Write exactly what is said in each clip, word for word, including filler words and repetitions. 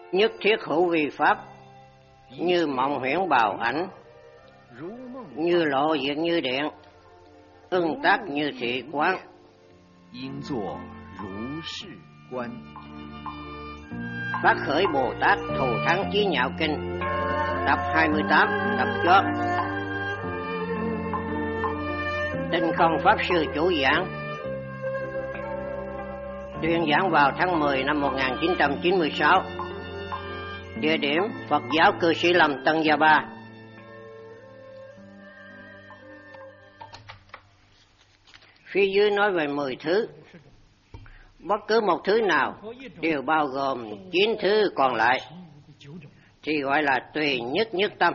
nhất thiết hữu vi pháp, như mộng huyễn bào ảnh, như lộ diện như điện, ưng tác như thị quán. 應作如是觀. Phát khởi Bồ Tát thù thắng chí nhạo kinh, tập hai mươi tám, tập chót. Tinh Không Pháp Sư chủ giảng, tuyên giảng vào tháng mười năm một nghìn chín trăm chín mươi sáu. Địa điểm Phật giáo Cư Sĩ Lâm, Tân Gia Ba. Phía dưới nói về mười thứ. Bất cứ một thứ nào đều bao gồm chín thứ còn lại thì gọi là tùy nhất nhất tâm.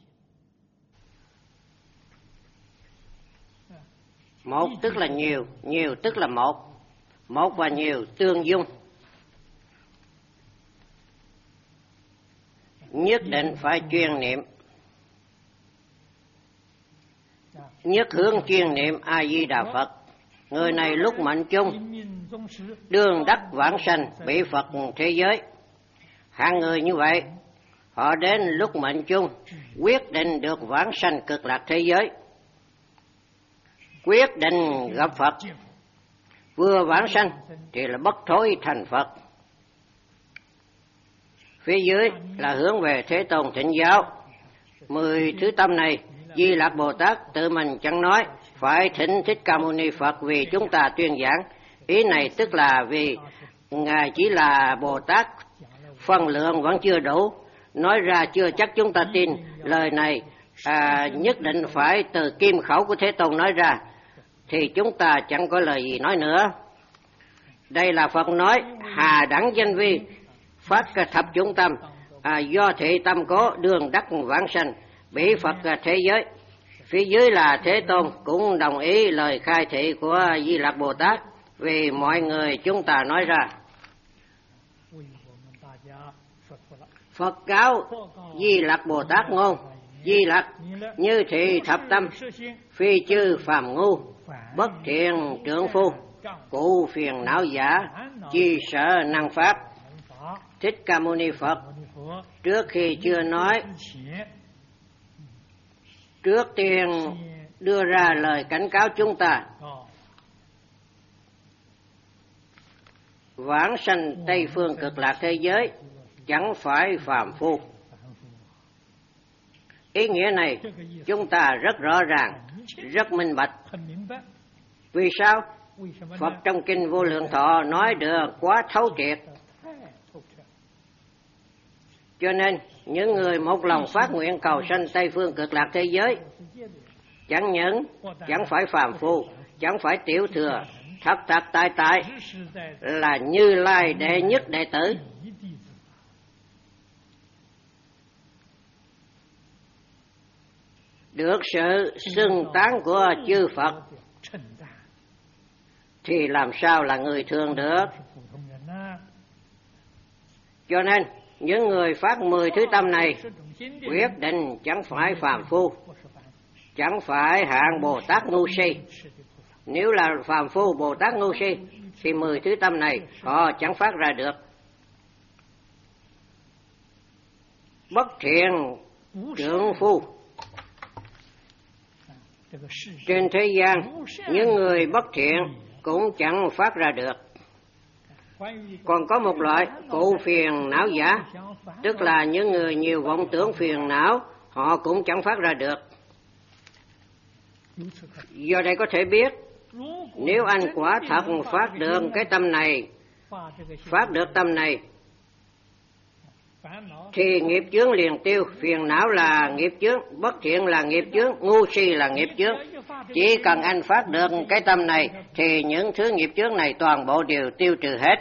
Một tức là nhiều, nhiều tức là một. Một và nhiều tương dung. Nhất định phải chuyên niệm. Nhất hướng chuyên niệm A Di Đà Phật. Người này lúc mệnh chung đương đắc vãng sanh bị Phật thế giới. Hạng người như vậy, họ đến lúc mệnh chung quyết định được vãng sanh cực lạc thế giới, quyết định gặp Phật. Vừa vãng sanh thì là bất thối thành Phật. Phía dưới là hướng về Thế Tôn Thịnh Giáo. Mười thứ tâm này Di Lặc Bồ Tát tự mình chẳng nói, phải thỉnh Thích Ca Mâu Ni Phật vì chúng ta tuyên giảng. Ý này tức là vì Ngài chỉ là Bồ Tát, phân lượng vẫn chưa đủ, nói ra chưa chắc chúng ta tin. Lời này à, nhất định phải từ kim khẩu của Thế Tôn nói ra, thì chúng ta chẳng có lời gì nói nữa. Đây là Phật nói, hà đẳng danh vi, phát thập chúng tâm, à, do thị tâm có đường đắc vãng sanh, bị Phật thế giới. Phía dưới là Thế Tôn cũng đồng ý lời khai thị của Di Lặc Bồ Tát, vì mọi người chúng ta nói ra. Phật cáo Di Lặc Bồ Tát ngôn: Di Lặc, như thị thập tâm, phi chư phàm ngu, bất thiện trượng phu, cụ phiền não giả, chi sợ năng pháp. Thích Ca Mâu Ni Phật trước khi chưa nói, trước tiên đưa ra lời cảnh cáo chúng ta. Vãng sanh Tây phương cực lạc thế giới chẳng phải phàm phu. Ý nghĩa này chúng ta rất rõ ràng, rất minh bạch. Vì sao? Phật trong Kinh Vô Lượng Thọ nói được quá thấu triệt. Cho nên những người một lòng phát nguyện cầu sanh Tây phương cực lạc thế giới, chẳng những chẳng phải phàm phu, chẳng phải tiểu thừa, thật thật tại tại là Như Lai đệ nhất đệ tử. Được sự xưng tán của chư Phật thì làm sao là người thường được. Cho nên những người phát mười thứ tâm này quyết định chẳng phải phàm phu, chẳng phải hạng Bồ Tát ngu si. Nếu là phàm phu Bồ Tát ngu si thì mười thứ tâm này họ chẳng phát ra được. Bất thiện trượng phu. Trên thế gian những người bất thiện cũng chẳng phát ra được. Còn có một loại cụ phiền não giả, tức là những người nhiều vọng tưởng phiền não, họ cũng chẳng phát ra được. Do đây có thể biết, nếu anh quả thật phát được cái tâm này, phát được tâm này, thì nghiệp chướng liền tiêu. Phiền não là nghiệp chướng, bất thiện là nghiệp chướng, ngu si là nghiệp chướng. Chỉ cần anh phát được cái tâm này thì những thứ nghiệp chướng này toàn bộ đều tiêu trừ hết.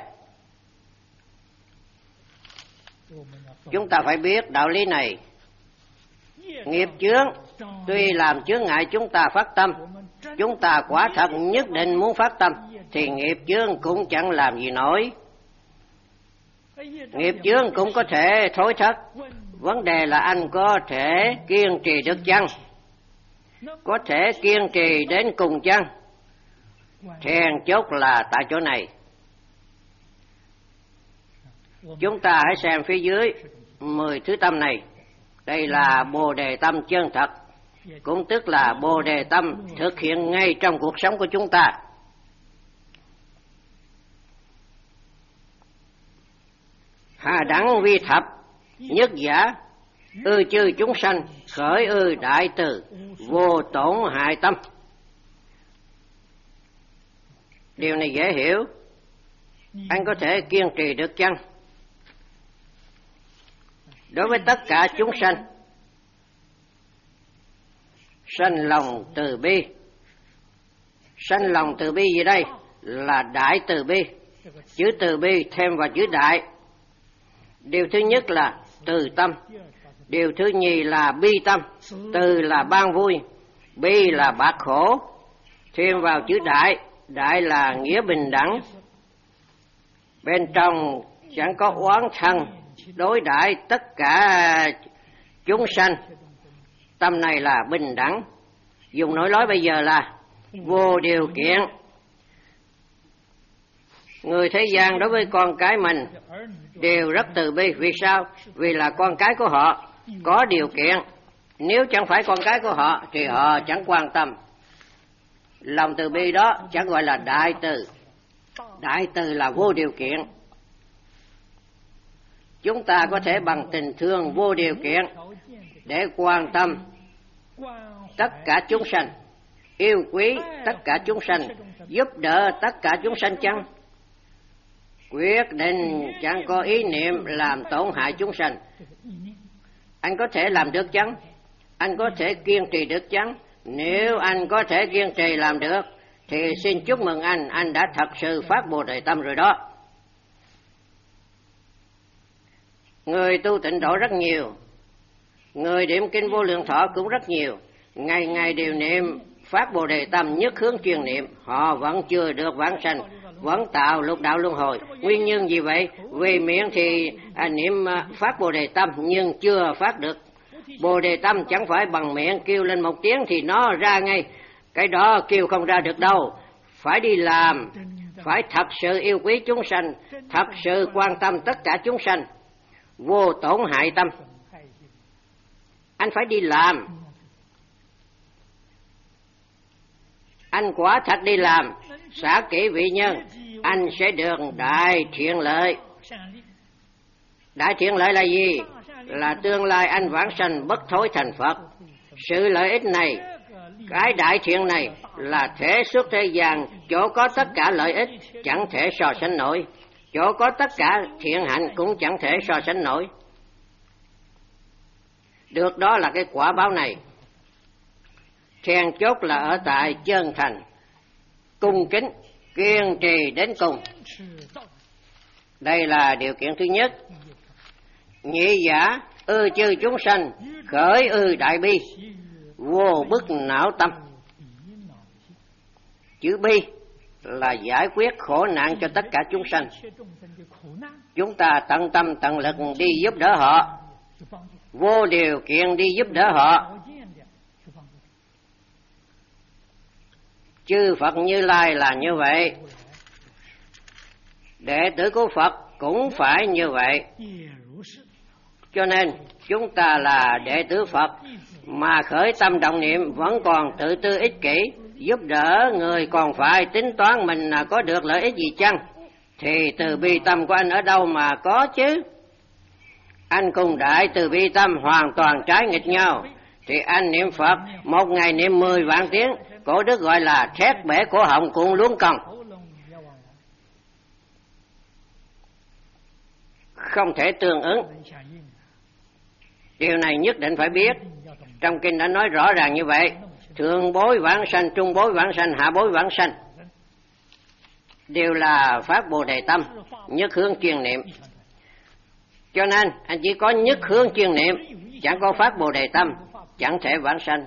Chúng ta phải biết đạo lý này. Nghiệp chướng tuy làm chướng ngại chúng ta phát tâm, chúng ta quả thật nhất định muốn phát tâm, thì nghiệp chướng cũng chẳng làm gì nổi. Nghiệp chướng cũng có thể thối thất. Vấn đề là anh có thể kiên trì được chăng? Có thể kiên trì đến cùng chăng? Then chốt là tại chỗ này. Chúng ta hãy xem phía dưới mười thứ tâm này. Đây là Bồ Đề tâm chân thật, cũng tức là Bồ Đề tâm thực hiện ngay trong cuộc sống của chúng ta. Hà đẳng vi thập, nhất giả, ư chư chúng sanh, khởi ư đại từ, vô tổn hại tâm. Điều này dễ hiểu. Anh có thể kiên trì được chăng? Đối với tất cả chúng sanh, sanh lòng từ bi. Sanh lòng từ bi gì đây? Là đại từ bi. Chữ từ bi thêm vào chữ đại. Điều thứ nhất là từ tâm. Điều thứ nhì là bi tâm. Từ là ban vui, bi là bạc khổ. Thêm vào chữ đại. Đại là nghĩa bình đẳng. Bên trong chẳng có oán thân, đối đãi tất cả chúng sanh. Tâm này là bình đẳng. Dùng nói nói bây giờ là vô điều kiện. Người thế gian đối với con cái mình đều rất từ bi. Vì sao? Vì là con cái của họ có điều kiện. Nếu chẳng phải con cái của họ thì họ chẳng quan tâm. Lòng từ bi đó chẳng gọi là đại từ. Đại từ là vô điều kiện. Chúng ta có thể bằng tình thương vô điều kiện để quan tâm tất cả chúng sanh, yêu quý tất cả chúng sanh, giúp đỡ tất cả chúng sanh chăng? Quyết định chẳng có ý niệm làm tổn hại chúng sanh. Anh có thể làm được chăng? Anh có thể kiên trì được chăng? Nếu anh có thể kiên trì làm được thì xin chúc mừng anh, anh đã thật sự phát Bồ Đề tâm rồi đó. Người tu tịnh độ rất nhiều, người niệm kinh Vô Lượng Thọ cũng rất nhiều, ngày ngày đều niệm phát Bồ Đề tâm, nhất hướng chuyên niệm, họ vẫn chưa được vãng sanh, vẫn tạo lục đạo luân hồi. Nguyên nhân gì vậy? Vì miệng thì à, niệm à, phát Bồ Đề tâm nhưng chưa phát được. Bồ Đề tâm chẳng phải bằng miệng kêu lên một tiếng thì nó ra ngay, cái đó kêu không ra được đâu. Phải đi làm, phải thật sự yêu quý chúng sanh, thật sự quan tâm tất cả chúng sanh, vô tổn hại tâm. Anh phải đi làm. Anh quả thật đi làm, xả kỹ vị nhân, anh sẽ được đại thiện lợi. Đại thiện lợi là gì? Là tương lai anh vãng sanh bất thối thành Phật. Sự lợi ích này, cái đại thiện này là thể xuất thế gian, chỗ có tất cả lợi ích chẳng thể so sánh nổi, chỗ có tất cả thiện hạnh cũng chẳng thể so sánh nổi. Được đó là cái quả báo này. Then chốt là ở tại chân thành, cung kính, kiên trì đến cùng. Đây là điều kiện thứ nhất. Nhị giả, ư chư chúng sanh, khởi ư đại bi, vô bức não tâm. Chữ bi là giải quyết khổ nạn cho tất cả chúng sanh. Chúng ta tận tâm tận lực đi giúp đỡ họ, vô điều kiện đi giúp đỡ họ. Chư Phật Như Lai là như vậy, đệ tử của Phật cũng phải như vậy. Cho nên chúng ta là đệ tử Phật mà khởi tâm động niệm vẫn còn tự tư ích kỷ, giúp đỡ người còn phải tính toán mình có được lợi ích gì chăng, thì từ bi tâm của anh ở đâu mà có chứ? Anh cùng đại từ bi tâm hoàn toàn trái nghịch nhau. Thì anh niệm Phật một ngày niệm mười vạn tiếng, cổ đức gọi là thét bể cổ họng cuộn luống còng, không thể tương ứng. Điều này nhất định phải biết. Trong kinh đã nói rõ ràng như vậy. Thượng bối vãng sanh, trung bối vãng sanh, hạ bối vãng sanh đều là phát Bồ Đề tâm, nhất hướng chuyên niệm. Cho nên anh chỉ có nhất hướng chuyên niệm, chẳng có phát Bồ Đề tâm, chẳng thể vãng sanh.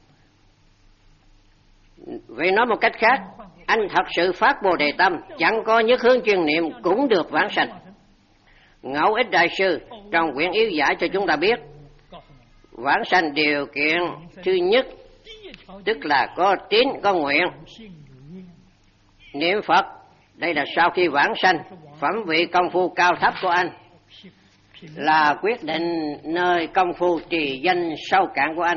Vậy nói một cách khác, anh thật sự phát Bồ Đề tâm, chẳng có nhất hướng chuyên niệm cũng được vãng sanh. Ngẫu Ích Đại Sư trong quyển Yếu Giải cho chúng ta biết, vãng sanh điều kiện thứ nhất, tức là có tín có nguyện. Niệm Phật, đây là sau khi vãng sanh, phẩm vị công phu cao thấp của anh. là quyết định nơi công phu trì danh sâu cạn của anh.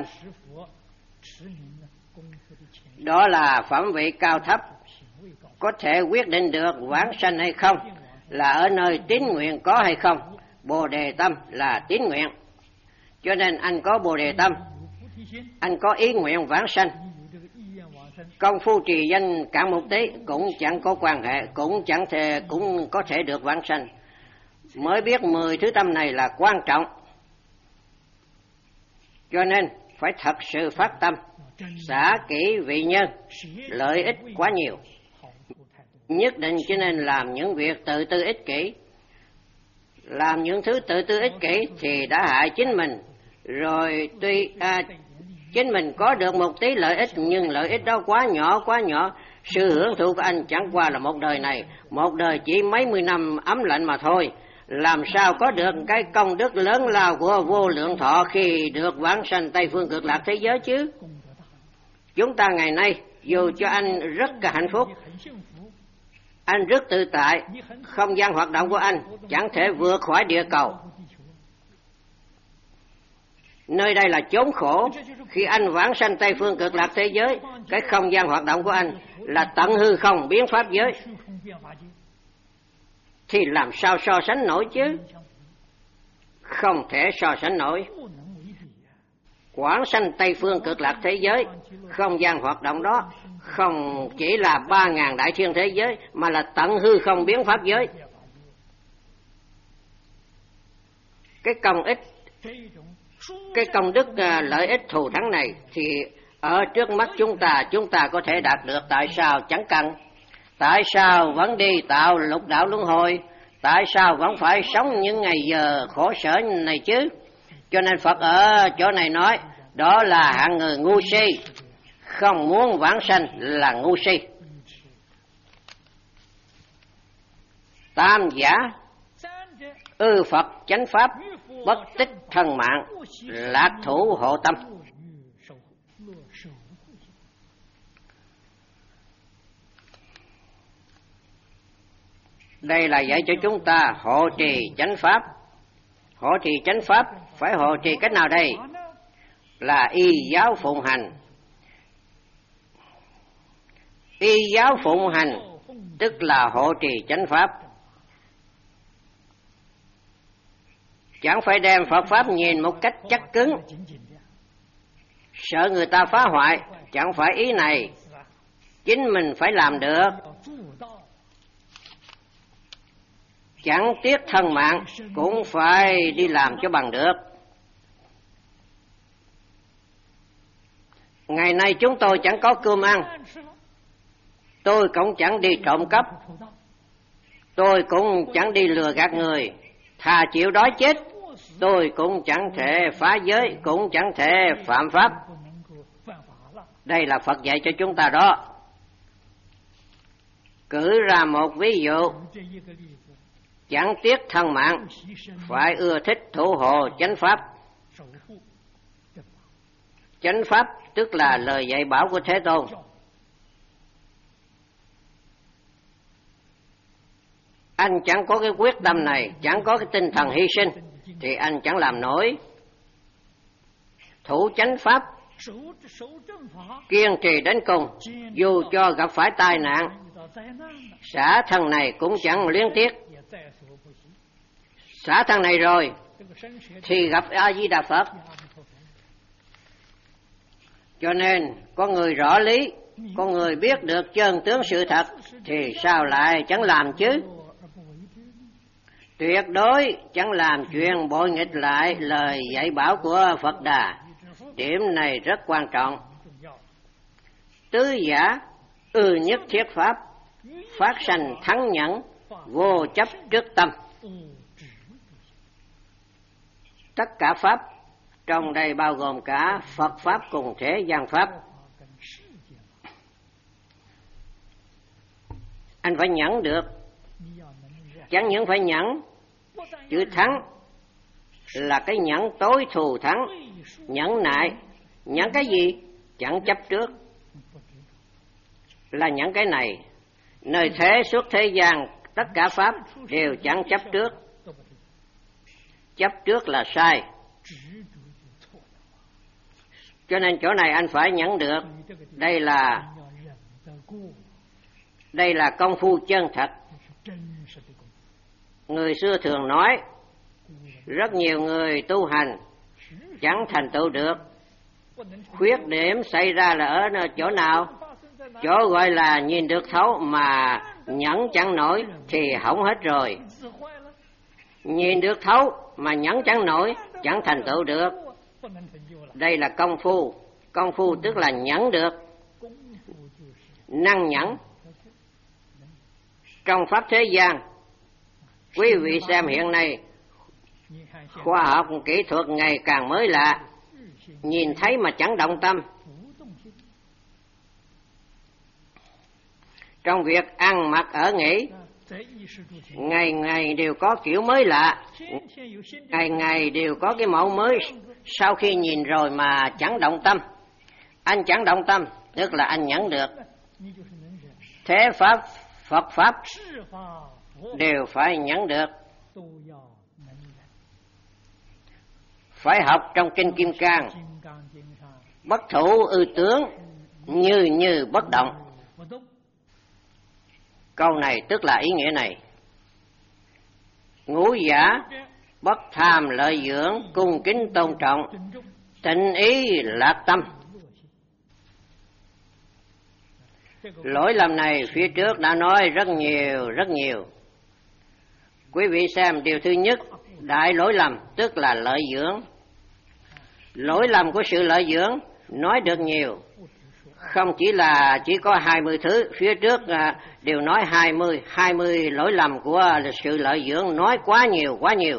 Đó là phẩm vị cao thấp, có thể quyết định được vãng sanh hay không, là ở nơi tín nguyện có hay không. Bồ đề tâm là tín nguyện, cho nên anh có bồ đề tâm, anh có ý nguyện vãng sanh. Công phu trì danh cạn một tí cũng chẳng có quan hệ, cũng chẳng thể cũng có thể được vãng sanh. Mới biết mười thứ tâm này là quan trọng, cho nên phải thật sự phát tâm, xả kỹ vị nhân, lợi ích quá nhiều. Nhất định cho nên làm những việc tự tư ích kỷ. Làm những thứ tự tư ích kỷ thì đã hại chính mình. Rồi tuy à, chính mình có được một tí lợi ích, nhưng lợi ích đó quá nhỏ, quá nhỏ. Sự hưởng thụ của anh chẳng qua là một đời này, một đời chỉ mấy mươi năm ấm lạnh mà thôi. Làm sao có được cái công đức lớn lao của vô lượng thọ khi được vãng sanh Tây Phương Cực Lạc thế giới chứ? Chúng ta ngày nay, dù cho anh rất là hạnh phúc, anh rất tự tại, không gian hoạt động của anh chẳng thể vượt khỏi địa cầu. Nơi đây là chốn khổ. Khi anh vãng sanh Tây Phương Cực Lạc thế giới, cái không gian hoạt động của anh là tận hư không biến pháp giới, thì làm sao so sánh nổi chứ? Không thể so sánh nổi. Quảng sanh Tây Phương Cực Lạc thế giới, không gian hoạt động đó không chỉ là ba ngàn đại thiên thế giới, mà là tận hư không biến pháp giới. Cái công ích, cái công đức lợi ích thù thắng này thì ở trước mắt chúng ta, chúng ta có thể đạt được. Tại sao chẳng cần? Tại sao vẫn đi tạo lục đạo luân hồi? Tại sao vẫn phải sống những ngày giờ khổ sở này chứ? Cho nên Phật ở chỗ này nói, đó là hạng người ngu si, không muốn vãng sanh là ngu si. Tam giả ư Phật chánh pháp, bất tích thân mạng, lạc thủ hộ tâm. Đây là dạy cho chúng ta hộ trì chánh pháp. Hộ trì chánh pháp phải hộ trì cách nào đây? Là y giáo phụng hành. Y giáo phụng hành tức là hộ trì chánh pháp. Chẳng phải đem Phật pháp nhìn một cách chắc cứng, sợ người ta phá hoại. Chẳng phải ý này. Chính mình phải làm được. Chẳng tiếc thân mạng cũng phải đi làm cho bằng được. Ngày nay chúng tôi chẳng có cơm ăn, tôi cũng chẳng đi trộm cắp, tôi cũng chẳng đi lừa gạt người. Thà chịu đói chết, tôi cũng chẳng thể phá giới, cũng chẳng thể phạm pháp. Đây là Phật dạy cho chúng ta đó. Cử ra một ví dụ, chẳng tiếc thân mạng, phải ưa thích thủ hộ chánh pháp. Chánh pháp tức là lời dạy bảo của Thế Tôn. Anh chẳng có cái quyết tâm này, chẳng có cái tinh thần hy sinh, thì anh chẳng làm nổi. Thủ chánh pháp, kiên trì đến cùng, dù cho gặp phải tai nạn, xả thân này cũng chẳng luyến tiếc. Xả thân này rồi thì gặp A Di Đà Phật. Cho nên có người rõ lý, có người biết được chân tướng sự thật, thì sao lại chẳng làm chứ? Tuyệt đối chẳng làm chuyện bội nghịch lại lời dạy bảo của Phật Đà. Điểm này rất quan trọng. Tứ giả ư nhất thiết pháp, phát sanh thắng nhẫn, vô chấp trước tâm. Tất cả pháp trong đây bao gồm cả Phật pháp cùng thế gian pháp. Anh phải nhẫn được. Chẳng những phải nhẫn, chữ thắng là cái nhẫn tối thù thắng. Nhẫn nại, nhẫn cái gì? Chẳng chấp trước. Là nhẫn cái này. Nơi thế suốt thế gian, tất cả pháp đều chẳng chấp trước. chấp trước là sai. Cho nên chỗ này anh phải nhẫn được. Đây là đây là công phu chân thật. Người xưa thường nói, rất nhiều người tu hành chẳng thành tựu được. Khuyết điểm xảy ra là ở chỗ nào? Chỗ gọi là nhìn được thấu mà nhẫn chẳng nổi thì hỏng hết rồi. Nhìn được thấu mà nhẫn chẳng nổi, chẳng thành tựu được. Đây là công phu. Công phu tức là nhẫn được, năng nhẫn. Trong pháp thế gian, quý vị xem hiện nay khoa học kỹ thuật ngày càng mới lạ, nhìn thấy mà chẳng động tâm. Trong việc ăn mặc ở nghỉ, ngày ngày đều có kiểu mới lạ, ngày ngày đều có cái mẫu mới. Sau khi nhìn rồi mà chẳng động tâm, anh chẳng động tâm tức là anh nhẫn được. Thế pháp, Phật pháp đều phải nhẫn được. Phải học trong Kinh Kim Cang, bất thủ ư tướng, như như bất động. Câu này tức là ý nghĩa này. Ngũ giả bất tham lợi dưỡng, cung kính tôn trọng, tịnh ý lạc tâm. Lỗi lầm này phía trước đã nói rất nhiều, rất nhiều. Quý vị xem, điều thứ nhất, đại lỗi lầm tức là lợi dưỡng. Lỗi lầm của sự lợi dưỡng nói được nhiều, không chỉ là chỉ có hai mươi thứ. Phía trước à, đều nói hai mươi, hai mươi lỗi lầm của sự lợi dưỡng, nói quá nhiều, quá nhiều.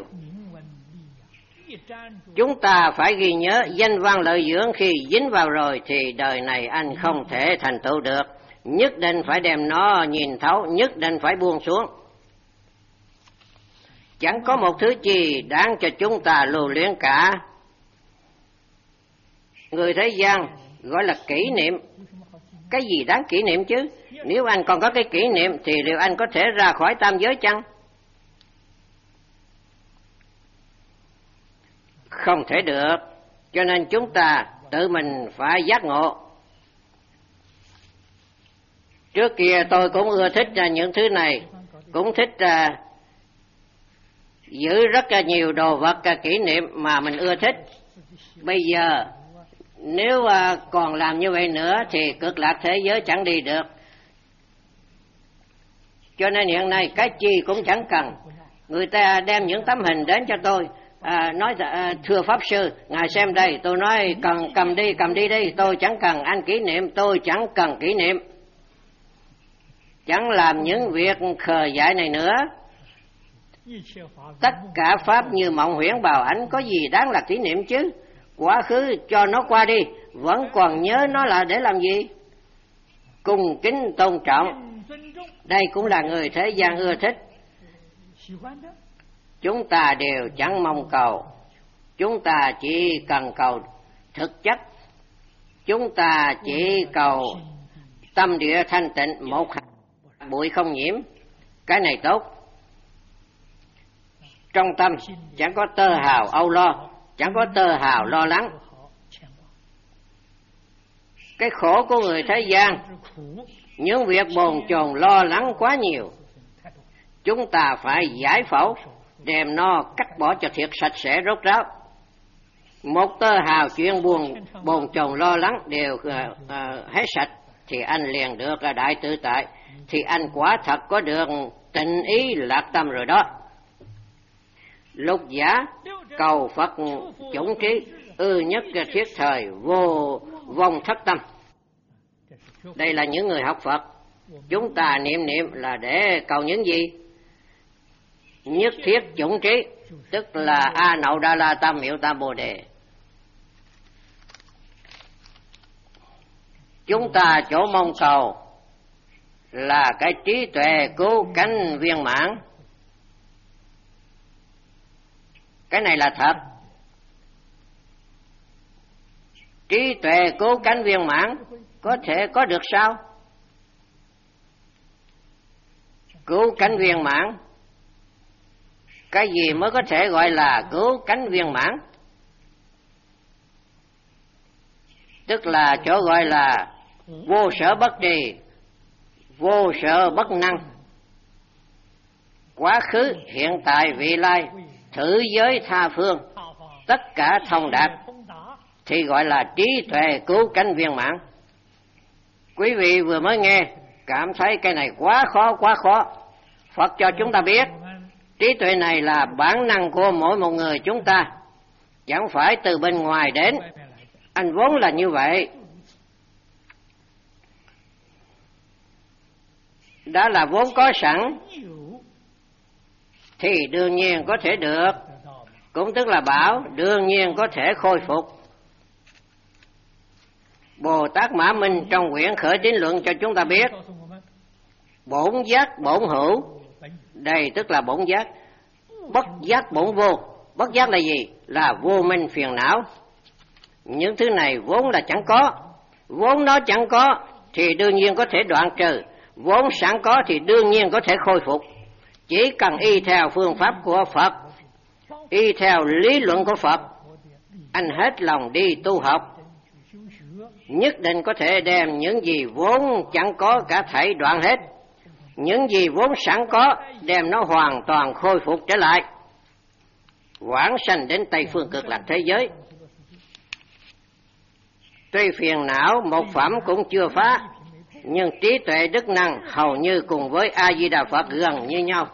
Chúng ta phải ghi nhớ, danh văn lợi dưỡng khi dính vào rồi thì đời này anh không thể thành tựu được. Nhất định phải đem nó nhìn thấu, nhất định phải buông xuống. Chẳng có một thứ gì đáng cho chúng ta lưu luyến cả. Người thế gian gọi là kỷ niệm. Cái gì đáng kỷ niệm chứ? Nếu anh còn có cái kỷ niệm thì liệu anh có thể ra khỏi tam giới chăng? Không thể được. Cho nên chúng ta tự mình phải giác ngộ. Trước kia tôi cũng ưa thích những thứ này, cũng thích uh, giữ rất nhiều đồ vật uh, kỷ niệm mà mình ưa thích. Bây giờ nếu uh, còn làm như vậy nữa thì cực lạc thế giới chẳng đi được. Cho nên hiện nay cái chi cũng chẳng cần. Người ta đem những tấm hình đến cho tôi, à, nói à, thưa Pháp Sư, ngài xem đây. Tôi nói cần cầm đi, cầm đi đi. Tôi chẳng cần anh kỷ niệm, tôi chẳng cần kỷ niệm. Chẳng làm những việc khờ dại này nữa. Tất cả pháp như mộng huyễn bào ảnh, có gì đáng là kỷ niệm chứ? Quá khứ cho nó qua đi, vẫn còn nhớ nó là để làm gì? Cung kính tôn trọng. Đây cũng là người thế gian ưa thích. Chúng ta đều chẳng mong cầu, chúng ta chỉ cần cầu thực chất. Chúng ta chỉ cầu tâm địa thanh tịnh, một hạt bụi không nhiễm. Cái này tốt. Trong tâm chẳng có tơ hào âu lo, chẳng có tơ hào lo lắng. Cái khổ của người thế gian, những việc bồn chồn lo lắng quá nhiều. Chúng ta phải giải phẫu, đem nó cắt bỏ cho thiệt sạch sẽ rốt ráo. Một tơ hào chuyện buồn bồn chồn lo lắng đều uh, uh, hết sạch thì anh liền được uh, đại tự tại. Thì anh quả thật có được tịnh ý lạc tâm rồi đó. Lục giả cầu Phật chủng trí, ư nhất thiết thời vô vong thất tâm. Đây là những người học Phật. Chúng ta niệm niệm là để cầu những gì? Nhất thiết chủng trí, tức là A Nậu Đa La Tam Miệu Tam Bồ Đề. Chúng ta chỗ mong cầu là cái trí tuệ cứu cánh viên mãn. Cái này là thật. Trí tuệ cứu cánh viên mãn có thể có được sao? Cứu cánh viên mãn Cái gì mới có thể gọi là cứu cánh viên mãn? Tức là chỗ gọi là vô sở bất trì, vô sở bất năng. Quá khứ, hiện tại, vị lai, thử giới tha phương, tất cả thông đạt, thì gọi là trí tuệ cứu cánh viên mãn. Quý vị vừa mới nghe, cảm thấy cái này quá khó, quá khó. Phật cho chúng ta biết, trí tuệ này là bản năng của mỗi một người chúng ta, chẳng phải từ bên ngoài đến. Anh vốn là như vậy. Đã là vốn có sẵn, thì đương nhiên có thể được, cũng tức là bảo đương nhiên có thể khôi phục. Bồ Tát Mã Minh trong quyển Khởi Tín Luận cho chúng ta biết, bổn giác bổn hữu, đây tức là bổn giác. Bất giác bổn vô. Bất giác là gì? Là vô minh phiền não. Những thứ này vốn là chẳng có. Vốn nó chẳng có thì đương nhiên có thể đoạn trừ, vốn sẵn có thì đương nhiên có thể khôi phục. Chỉ cần y theo phương pháp của Phật, y theo lý luận của Phật, anh hết lòng đi tu học, nhất định có thể đem những gì vốn chẳng có cả thảy đoạn hết. Những gì vốn sẵn có, đem nó hoàn toàn khôi phục trở lại, vãng sanh đến Tây Phương Cực Lạc thế giới. Tuy phiền não một phẩm cũng chưa phá, nhưng trí tuệ đức năng hầu như cùng với A Di Đà Phật gần như nhau.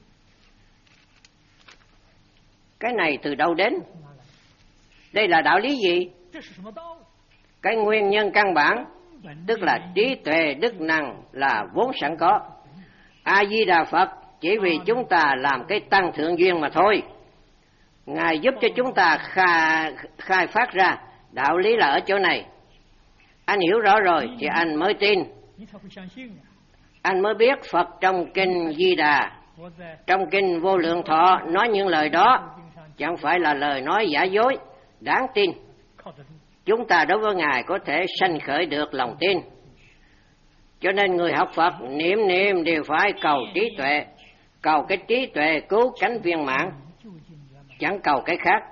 Cái này từ đâu đến? Đây là đạo lý gì? Cái nguyên nhân căn bản, tức là trí tuệ đức năng là vốn sẵn có. A Di Đà Phật chỉ vì chúng ta làm cái tăng thượng duyên mà thôi. Ngài giúp cho chúng ta khai, khai phát ra đạo lý là ở chỗ này. Anh hiểu rõ rồi thì anh mới tin, anh mới biết Phật trong kinh Di Đà, trong kinh Vô Lượng Thọ nói những lời đó chẳng phải là lời nói giả dối, đáng tin. Chúng ta đối với Ngài có thể sanh khởi được lòng tin. Cho nên người học Phật niệm niệm đều phải cầu trí tuệ, cầu cái trí tuệ cứu cánh viên mãn, chẳng cầu cái khác.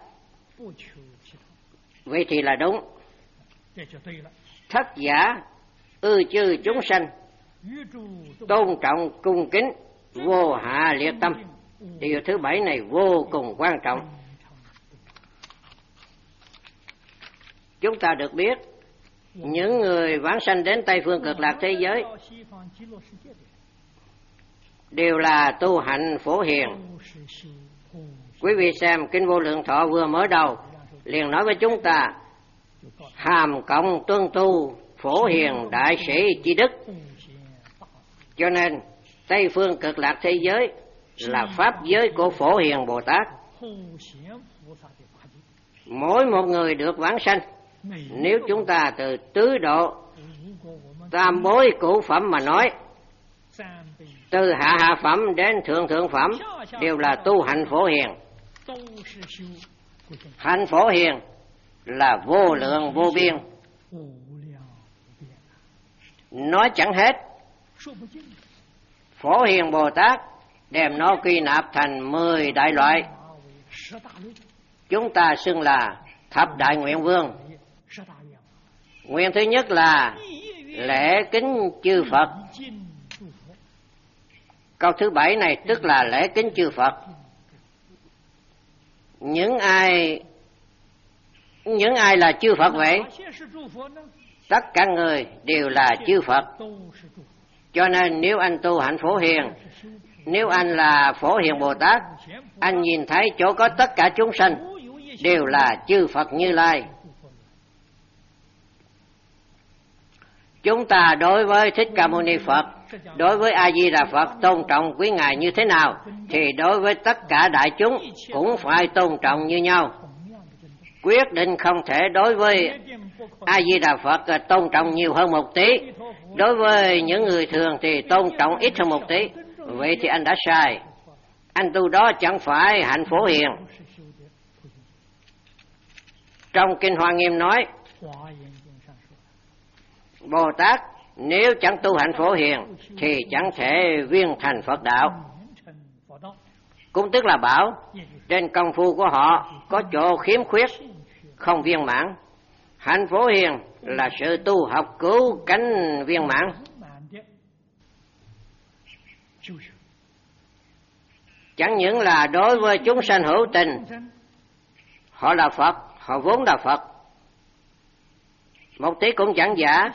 Vậy thì là đúng. Thất giả ư chư chúng sanh, tôn trọng cung kính, vô hạ liệt tâm. Điều thứ bảy này vô cùng quan trọng. Chúng ta được biết, những người vãng sanh đến Tây Phương Cực Lạc thế giới đều là tu hạnh phổ hiền. Quý vị xem kinh Vô Lượng Thọ vừa mở đầu liền nói với chúng ta, hàm cộng tuân tu phổ hiền đại sĩ chi đức. Cho nên Tây Phương Cực Lạc thế giới là pháp giới của Phổ Hiền Bồ Tát. Mỗi một người được vãng sanh, nếu chúng ta từ tứ độ tam bối cửu phẩm mà nói, từ hạ hạ phẩm đến thượng thượng phẩm đều là tu hạnh phổ hiền. Hạnh phổ hiền là vô lượng vô biên, nói chẳng hết. Phổ Hiền Bồ Tát đem nó quy nạp thành mười đại loại. Chúng ta xưng là thập đại nguyện vương. Nguyện thứ nhất là lễ kính chư Phật. Câu thứ bảy này tức là lễ kính chư Phật. Những ai những ai là chư Phật vậy? Tất cả người đều là chư Phật. Cho nên nếu anh tu hạnh Phổ Hiền, nếu anh là Phổ Hiền Bồ Tát, anh nhìn thấy chỗ có tất cả chúng sanh đều là chư Phật Như Lai. Chúng ta đối với Thích Ca Mâu Ni Phật, đối với A Di Đà Phật tôn trọng quý ngài như thế nào, thì đối với tất cả đại chúng cũng phải tôn trọng như nhau. Quyết định không thể đối với A Di Đà Phật tôn trọng nhiều hơn một tí, đối với những người thường thì tôn trọng ít hơn một tí. Vậy thì anh đã sai. Anh tu đó chẳng phải hạnh Phổ Hiền. Trong kinh Hoa Nghiêm nói, Bồ Tát nếu chẳng tu hạnh Phổ Hiền thì chẳng thể viên thành Phật đạo. cũng tức là bảo trên công phu của họ có chỗ khiếm khuyết, không viên mãn. Hạnh Phổ Hiền là sự tu học cứu cánh viên mãn. Chẳng những là đối với chúng sanh hữu tình, họ là Phật, họ vốn là Phật, một tí cũng chẳng giả.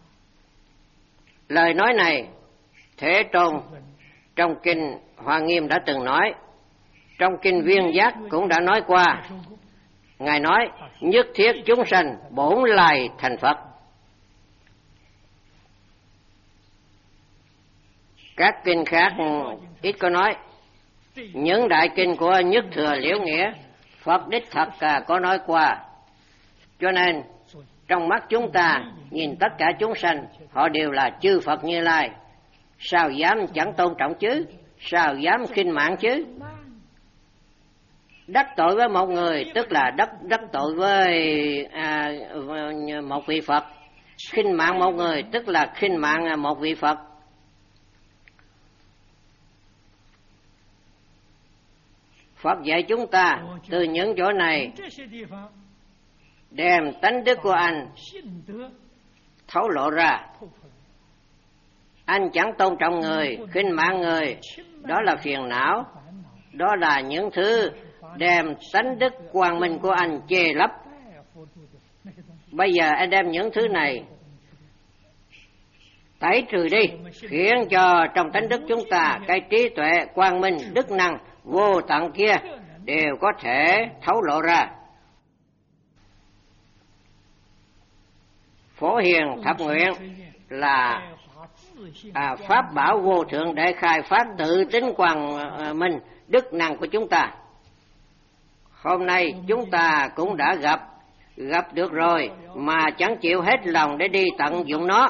Lời nói này Thế Tôn trong kinh Hoa Nghiêm đã từng nói, trong kinh Viên Giác cũng đã nói qua. Ngài nói nhất thiết chúng sanh bổn lai thành Phật. Các kinh khác ít có nói. Những đại kinh của Nhất Thừa Liễu Nghĩa, Phật đích thật có nói qua. Cho nên trong mắt chúng ta nhìn tất cả chúng sanh, họ đều là chư Phật Như Lai. Sao dám chẳng tôn trọng chứ? Sao dám khinh mạng chứ? Đắc tội với một người tức là đắc đắc tội với à, một vị Phật. Khinh mạng một người tức là khinh mạng một vị Phật. Phật dạy chúng ta từ những chỗ này đem tánh đức của anh thấu lộ ra. Anh chẳng tôn trọng người, khinh mạng người, đó là phiền não. Đó là những thứ đem tánh đức quang minh của anh che lấp. Bây giờ anh đem những thứ này tẩy trừ đi, khiến cho trong tánh đức chúng ta cái trí tuệ quang minh đức năng vô tận kia đều có thể thấu lộ ra. Phổ Hiền Thập Nguyện là à, pháp bảo vô thượng để khai phát tự tính quang minh đức năng của chúng ta. Hôm nay chúng ta cũng đã gặp gặp được rồi mà chẳng chịu hết lòng để đi tận dụng nó.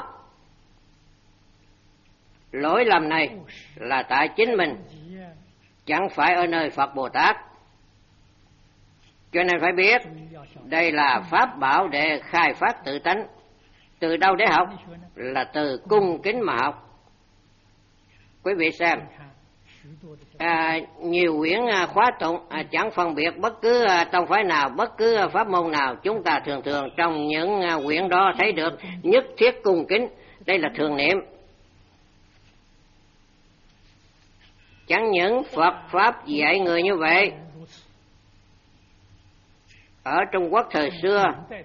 Lỗi lầm này là tại chính mình, chẳng phải ở nơi Phật Bồ Tát. Cho nên phải biết đây là pháp bảo để khai phát tự tánh. Từ đâu để học? Là từ cung kính mà học. Quý vị xem, à, nhiều quyển khóa tụng à, chẳng phân biệt bất cứ tông phái nào, bất cứ pháp môn nào, chúng ta thường thường trong những quyển đó thấy được nhất thiết cung kính. Đây là thường niệm. Chẳng những Phật Pháp dạy người như vậy, ở Trung Quốc thời xưa,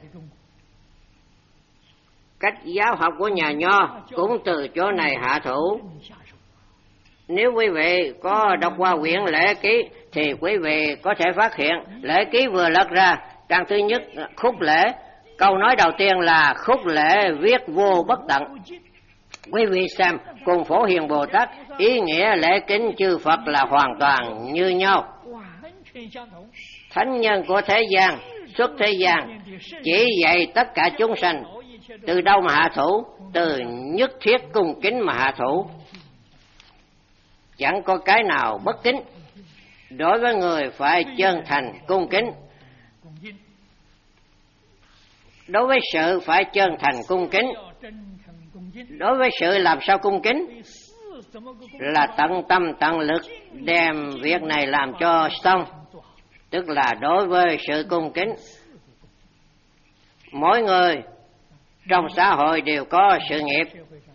cách giáo học của nhà Nho cũng từ chỗ này hạ thủ. Nếu quý vị có đọc qua quyển Lễ Ký thì quý vị có thể phát hiện Lễ Ký vừa lật ra, trang thứ nhất khúc lễ, câu nói đầu tiên là khúc lễ viết vô bất tận. Quý vị xem cùng Phổ Hiền Bồ Tát, ý nghĩa lễ kính chư Phật là hoàn toàn như nhau. Thánh nhân của thế gian, xuất thế gian, chỉ dạy tất cả chúng sanh. Từ đâu mà hạ thủ? Từ nhất thiết cung kính mà hạ thủ. Chẳng có cái nào bất kính. Đối với người phải chân thành cung kính. Đối với sự phải chân thành cung kính. Đối với sự làm sao cung kính? Là tận tâm tận lực đem việc này làm cho xong. Tức là đối với sự cung kính. Mỗi người trong xã hội đều có sự nghiệp.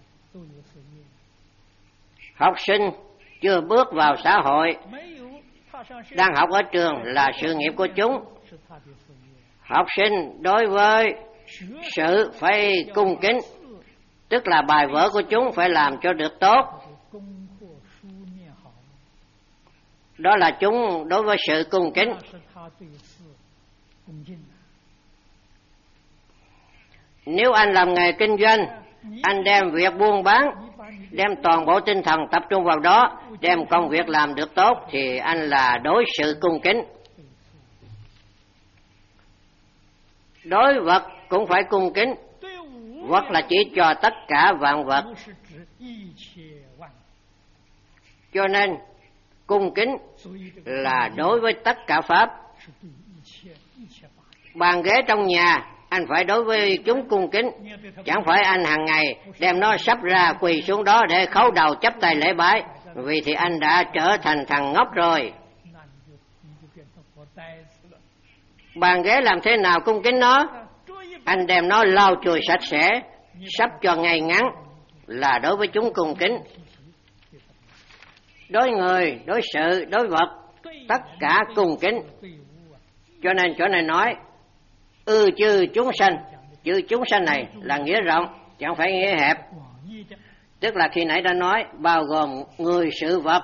Học sinh chưa bước vào xã hội, đang học ở trường là sự nghiệp của chúng. Học sinh đối với sự phải cung kính, tức là bài vở của chúng phải làm cho được tốt. Đó là chúng đối với sự cung kính. Nếu anh làm nghề kinh doanh, anh đem việc buôn bán, đem toàn bộ tinh thần tập trung vào đó, đem công việc làm được tốt, thì anh là đối sự cung kính. Đối vật cũng phải cung kính. Vật là chỉ cho tất cả vạn vật. Cho nên cung kính là đối với tất cả pháp. Bàn ghế trong nhà, anh phải đối với chúng cung kính. Chẳng phải anh hàng ngày đem nó sắp ra quỳ xuống đó để khấu đầu chắp tay lễ bái, vì thì anh đã trở thành thằng ngốc rồi. Bàn ghế làm thế nào cung kính nó? Anh đem nó lau chùi sạch sẽ, sắp cho ngay ngắn, là đối với chúng cung kính. Đối người, đối sự, đối vật, tất cả cung kính. Cho nên chỗ này nói ư chư chúng sanh. Chư chúng sanh này là nghĩa rộng, chẳng phải nghĩa hẹp. Tức là khi nãy đã nói bao gồm người, sự, vật.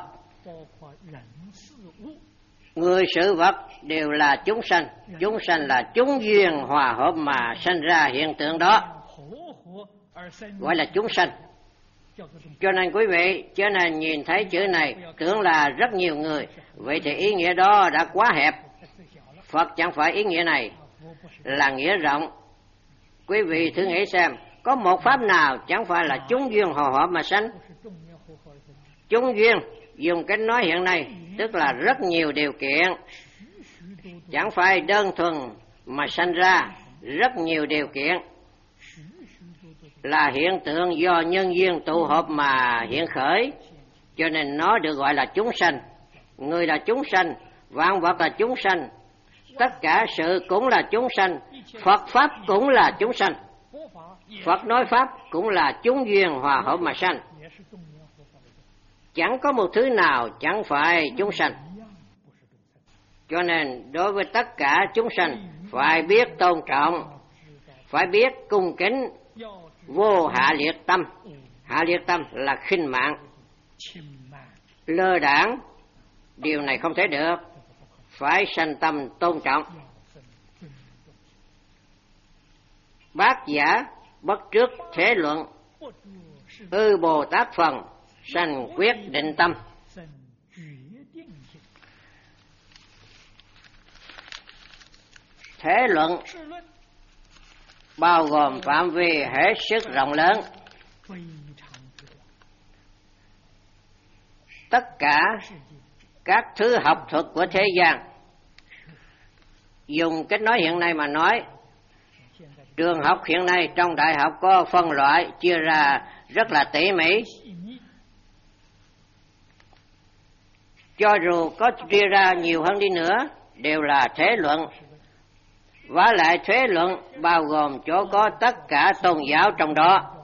Người, sự, vật đều là chúng sanh. Chúng sanh là chúng duyên hòa hợp mà sanh ra hiện tượng đó, gọi là chúng sanh. Cho nên quý vị cho nên nhìn thấy chữ này tưởng là rất nhiều người, vậy thì ý nghĩa đó đã quá hẹp. Phật chẳng phải ý nghĩa này, là nghĩa rộng. Quý vị thử nghĩ xem, có một pháp nào chẳng phải là chúng duyên hòa hợp mà sanh? Chúng duyên dùng cách nói hiện nay tức là rất nhiều điều kiện, chẳng phải đơn thuần mà sanh ra, rất nhiều điều kiện, là hiện tượng do nhân duyên tụ hợp mà hiện khởi, cho nên nó được gọi là chúng sanh. Người là chúng sanh, vạn vật là chúng sanh, tất cả sự cũng là chúng sanh, Phật pháp cũng là chúng sanh. Phật nói pháp cũng là chúng duyên hòa hợp mà sanh, chẳng có một thứ nào chẳng phải chúng sanh. Cho nên đối với tất cả chúng sanh phải biết tôn trọng, phải biết cung kính, vô hạ liệt tâm. Hạ liệt tâm là khinh mạng, lơ đãng, điều này không thể được, phải sanh tâm tôn trọng. Bát giả bất trước thế luận, ư Bồ Tát phần sanh quyết định tâm. Thế luận bao gồm phạm vi hết sức rộng lớn, tất cả các thứ học thuật của thế gian. Dùng cách nói hiện nay mà nói, trường học hiện nay trong đại học có phân loại chia ra rất là tỉ mỉ. Cho dù có chia ra nhiều hơn đi nữa, đều là thế luận. Và lại thế luận bao gồm chỗ có tất cả tôn giáo trong đó.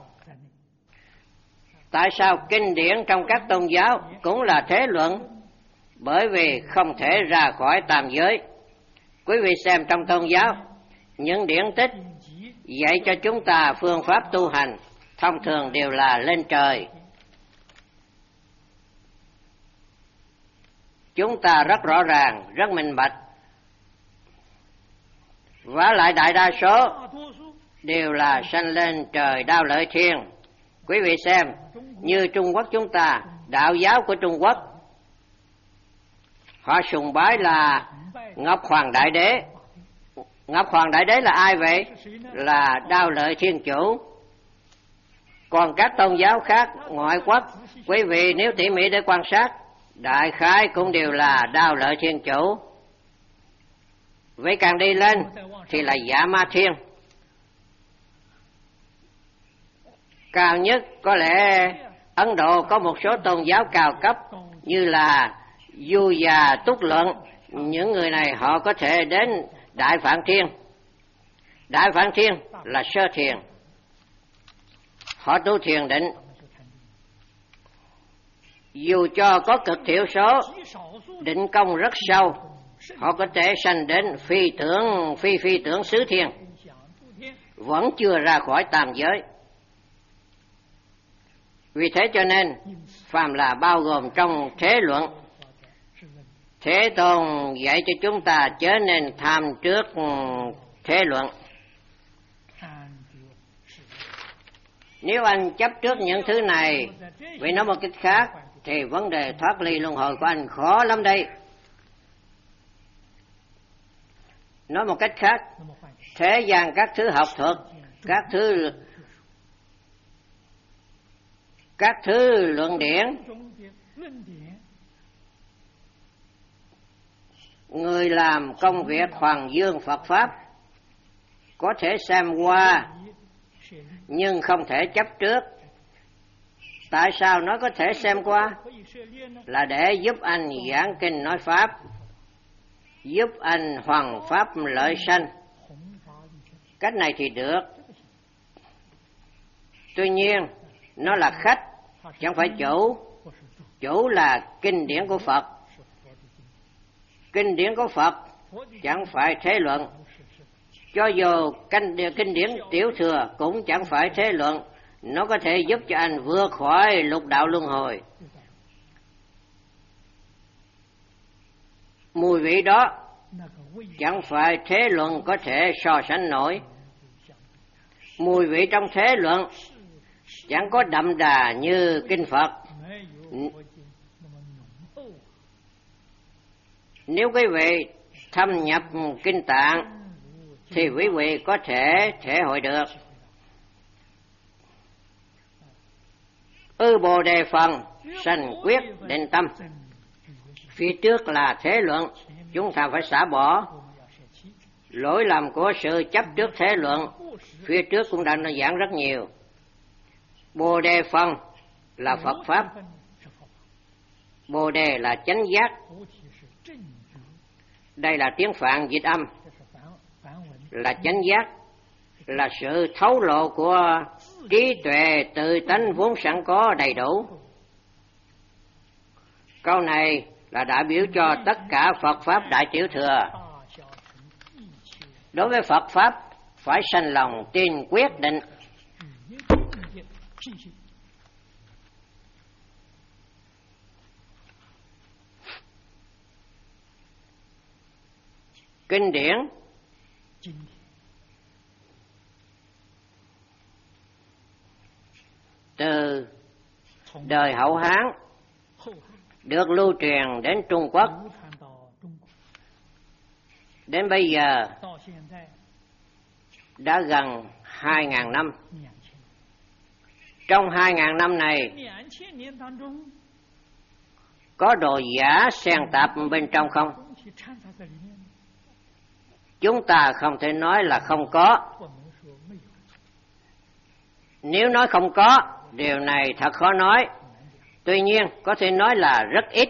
Tại sao kinh điển trong các tôn giáo cũng là thế luận? Bởi vì không thể ra khỏi tam giới. Quý vị xem trong tôn giáo, những điển tích dạy cho chúng ta phương pháp tu hành thông thường đều là lên trời. Chúng ta rất rõ ràng, rất minh bạch. Và lại đại đa số đều là sanh lên trời Đao Lợi Thiên. Quý vị xem, như Trung Quốc chúng ta, đạo giáo của Trung Quốc, họ sùng bái là Ngọc Hoàng Đại Đế. Ngọc Hoàng Đại Đế là ai vậy? Là Đao Lợi Thiên Chủ. Còn các tôn giáo khác ngoại quốc, quý vị nếu tỉ mỉ để quan sát, đại khái cũng đều là Đao Lợi Thiên Chủ. Vậy càng đi lên thì là Dạ Ma Thiên. Cao nhất có lẽ Ấn Độ có một số tôn giáo cao cấp như là Du Già Túc Luận. Những người này họ có thể đến Đại Phạn Thiên. Đại Phạn Thiên là sơ thiền, họ tu thiền định. Dù cho có cực thiểu số định công rất sâu, họ có thể sanh đến phi tưởng phi phi tưởng xứ thiên, vẫn chưa ra khỏi tam giới. Vì thế cho nên phàm là bao gồm trong thế luận, Thế Tôn dạy cho chúng ta chớ nên tham trước thế luận. Nếu anh chấp trước những thứ này, vì nói một cách khác, thì vấn đề thoát ly luân hồi của anh khó lắm đây. Nói một cách khác, thế gian các thứ học thuật, các thứ các thứ luận điển, người làm công việc hoàng dương Phật Pháp có thể xem qua nhưng không thể chấp trước. Tại sao nó có thể xem qua? Là để giúp anh giảng kinh nói Pháp. giúp anh hoằng pháp lợi sanh. Cách này thì được. Tuy nhiên, nó là khách, chẳng phải chủ. Chủ là kinh điển của Phật. Kinh điển của Phật chẳng phải thế luận. Cho dù kinh điển tiểu thừa cũng chẳng phải thế luận. Nó có thể giúp cho anh vượt khỏi lục đạo luân hồi. Mùi vị đó chẳng phải thế luận có thể so sánh nổi. Mùi vị trong thế luận chẳng có đậm đà như kinh Phật. Nếu quý vị thâm nhập kinh Tạng thì quý vị có thể thể hội được. Ư Bồ Đề phần sanh quyết định tâm. Phía trước là thế luận, chúng ta phải xả bỏ lỗi lầm của sự chấp trước thế luận. Phía trước cũng đã giảng rất nhiều. Bồ Đề phần là Phật pháp. Bồ Đề là chánh giác. Đây là tiếng Phạn dịch âm. Là chánh giác, là sự thấu lộ của trí tuệ tự tánh vốn sẵn có đầy đủ. Câu này là đại biểu cho tất cả Phật Pháp Đại Tiểu Thừa. Đối với Phật Pháp, phải sanh lòng tin quyết định. Kinh điển từ đời Hậu Hán được lưu truyền đến Trung Quốc. Đến bây giờ đã gần hai ngàn năm. Trong hai ngàn năm này có đồ giả xen tạp bên trong không? Chúng ta không thể nói là không có. Nếu nói không có, điều này thật khó nói. Tuy nhiên, có thể nói là rất ít.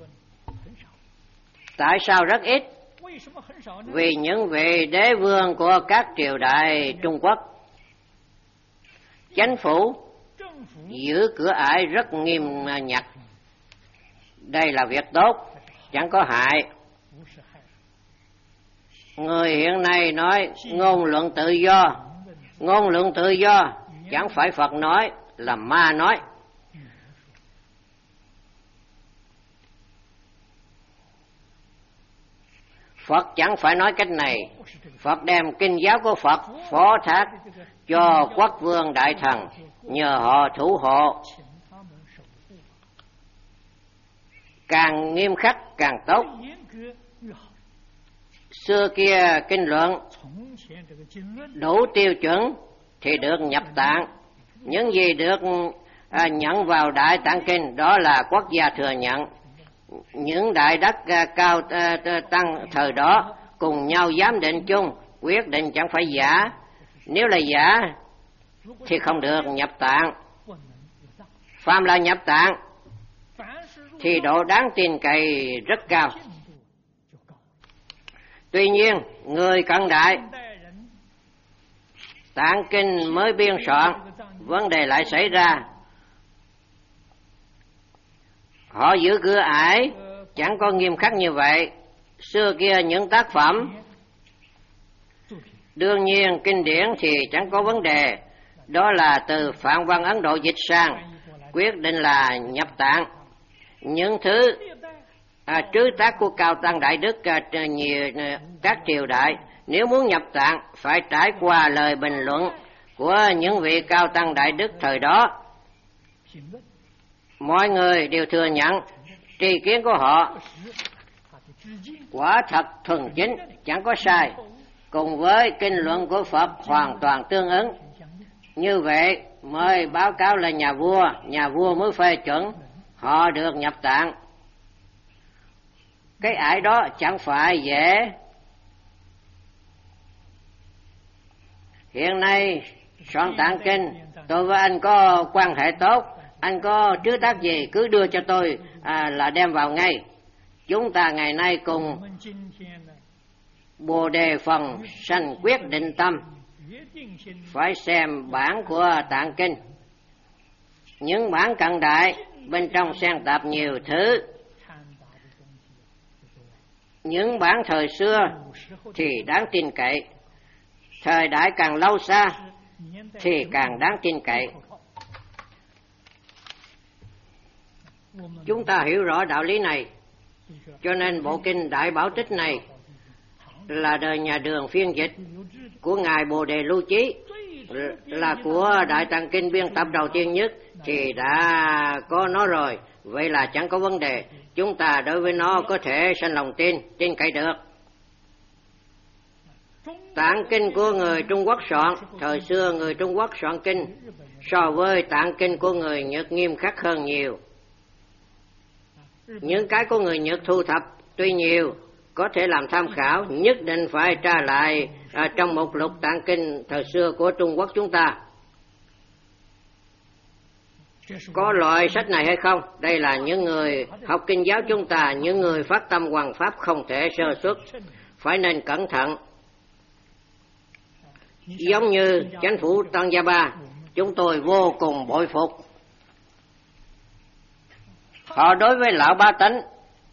Tại sao rất ít? Vì những vị đế vương của các triều đại Trung Quốc, chính phủ giữ cửa ải rất nghiêm ngặt. Đây là việc tốt, chẳng có hại. Người hiện nay nói ngôn luận tự do. Ngôn luận tự do chẳng phải Phật nói, là ma nói. Phật chẳng phải nói cách này. Phật đem kinh giáo của Phật phó thác cho quốc vương đại thần, nhờ họ thủ hộ. Càng nghiêm khắc càng tốt. Xưa kia kinh luận đủ tiêu chuẩn thì được nhập tạng. Những gì được à, nhận vào Đại Tạng Kinh đó là quốc gia thừa nhận. Những đại đắc à, cao à, tăng thời đó cùng nhau giám định chung, quyết định chẳng phải giả. Nếu là giả thì không được nhập tạng. Phàm là nhập tạng thì độ đáng tin cậy rất cao. Tuy nhiên, người cận đại Tạng Kinh mới biên soạn, vấn đề lại xảy ra. Họ giữ cửa ải chẳng có nghiêm khắc như vậy. Xưa kia những tác phẩm đương nhiên kinh điển thì chẳng có vấn đề. Đó là từ Phạn văn Ấn Độ dịch sang, quyết định là nhập tạng. Những thứ à, trứ tác của Cao Tăng Đại Đức à, nhiều, các triều đại, nếu muốn nhập tạng phải trải qua lời bình luận của những vị Cao Tăng Đại Đức thời đó. Mọi người đều thừa nhận tri kiến của họ quả thật thuần chính, chẳng có sai, cùng với kinh luận của Phật hoàn toàn tương ứng. Như vậy mới báo cáo lên nhà vua, nhà vua mới phê chuẩn, họ được nhập tạng. Cái ải đó chẳng phải dễ. Hiện nay soạn Tạng Kinh, tôi với anh có quan hệ tốt, anh có trứ tác gì cứ đưa cho tôi à, là đem vào ngay. Chúng ta ngày nay cùng Bồ Đề phần sanh quyết định tâm, phải xem bản của Tạng Kinh. Những bản cận đại bên trong xen tạp nhiều thứ. Những bản thời xưa thì đáng tin cậy, thời đại càng lâu xa thì càng đáng tin cậy. Chúng ta hiểu rõ đạo lý này, cho nên bộ kinh Đại Bảo Tích này là đời nhà Đường phiên dịch của Ngài Bồ Đề Lưu Chí, là của Đại Tạng Kinh biên tập đầu tiên nhất thì đã có nó rồi. Vậy là chẳng có vấn đề, chúng ta đối với nó có thể sanh lòng tin, tin cậy được. Tạng Kinh của người Trung Quốc soạn, thời xưa người Trung Quốc soạn kinh so với Tạng Kinh của người Nhật nghiêm khắc hơn nhiều. Những cái của người Nhật thu thập tuy nhiều, có thể làm tham khảo, nhất định phải tra lại à, trong mục lục Tạng Kinh thời xưa của Trung Quốc chúng ta. Có loại sách này hay không? Đây là những người học kinh giáo chúng ta, những người phát tâm hoằng pháp không thể sơ suất, phải nên cẩn thận. Giống như chánh phủ Tăng Gia Ba, chúng tôi vô cùng bội phục. Họ đối với lão bá tánh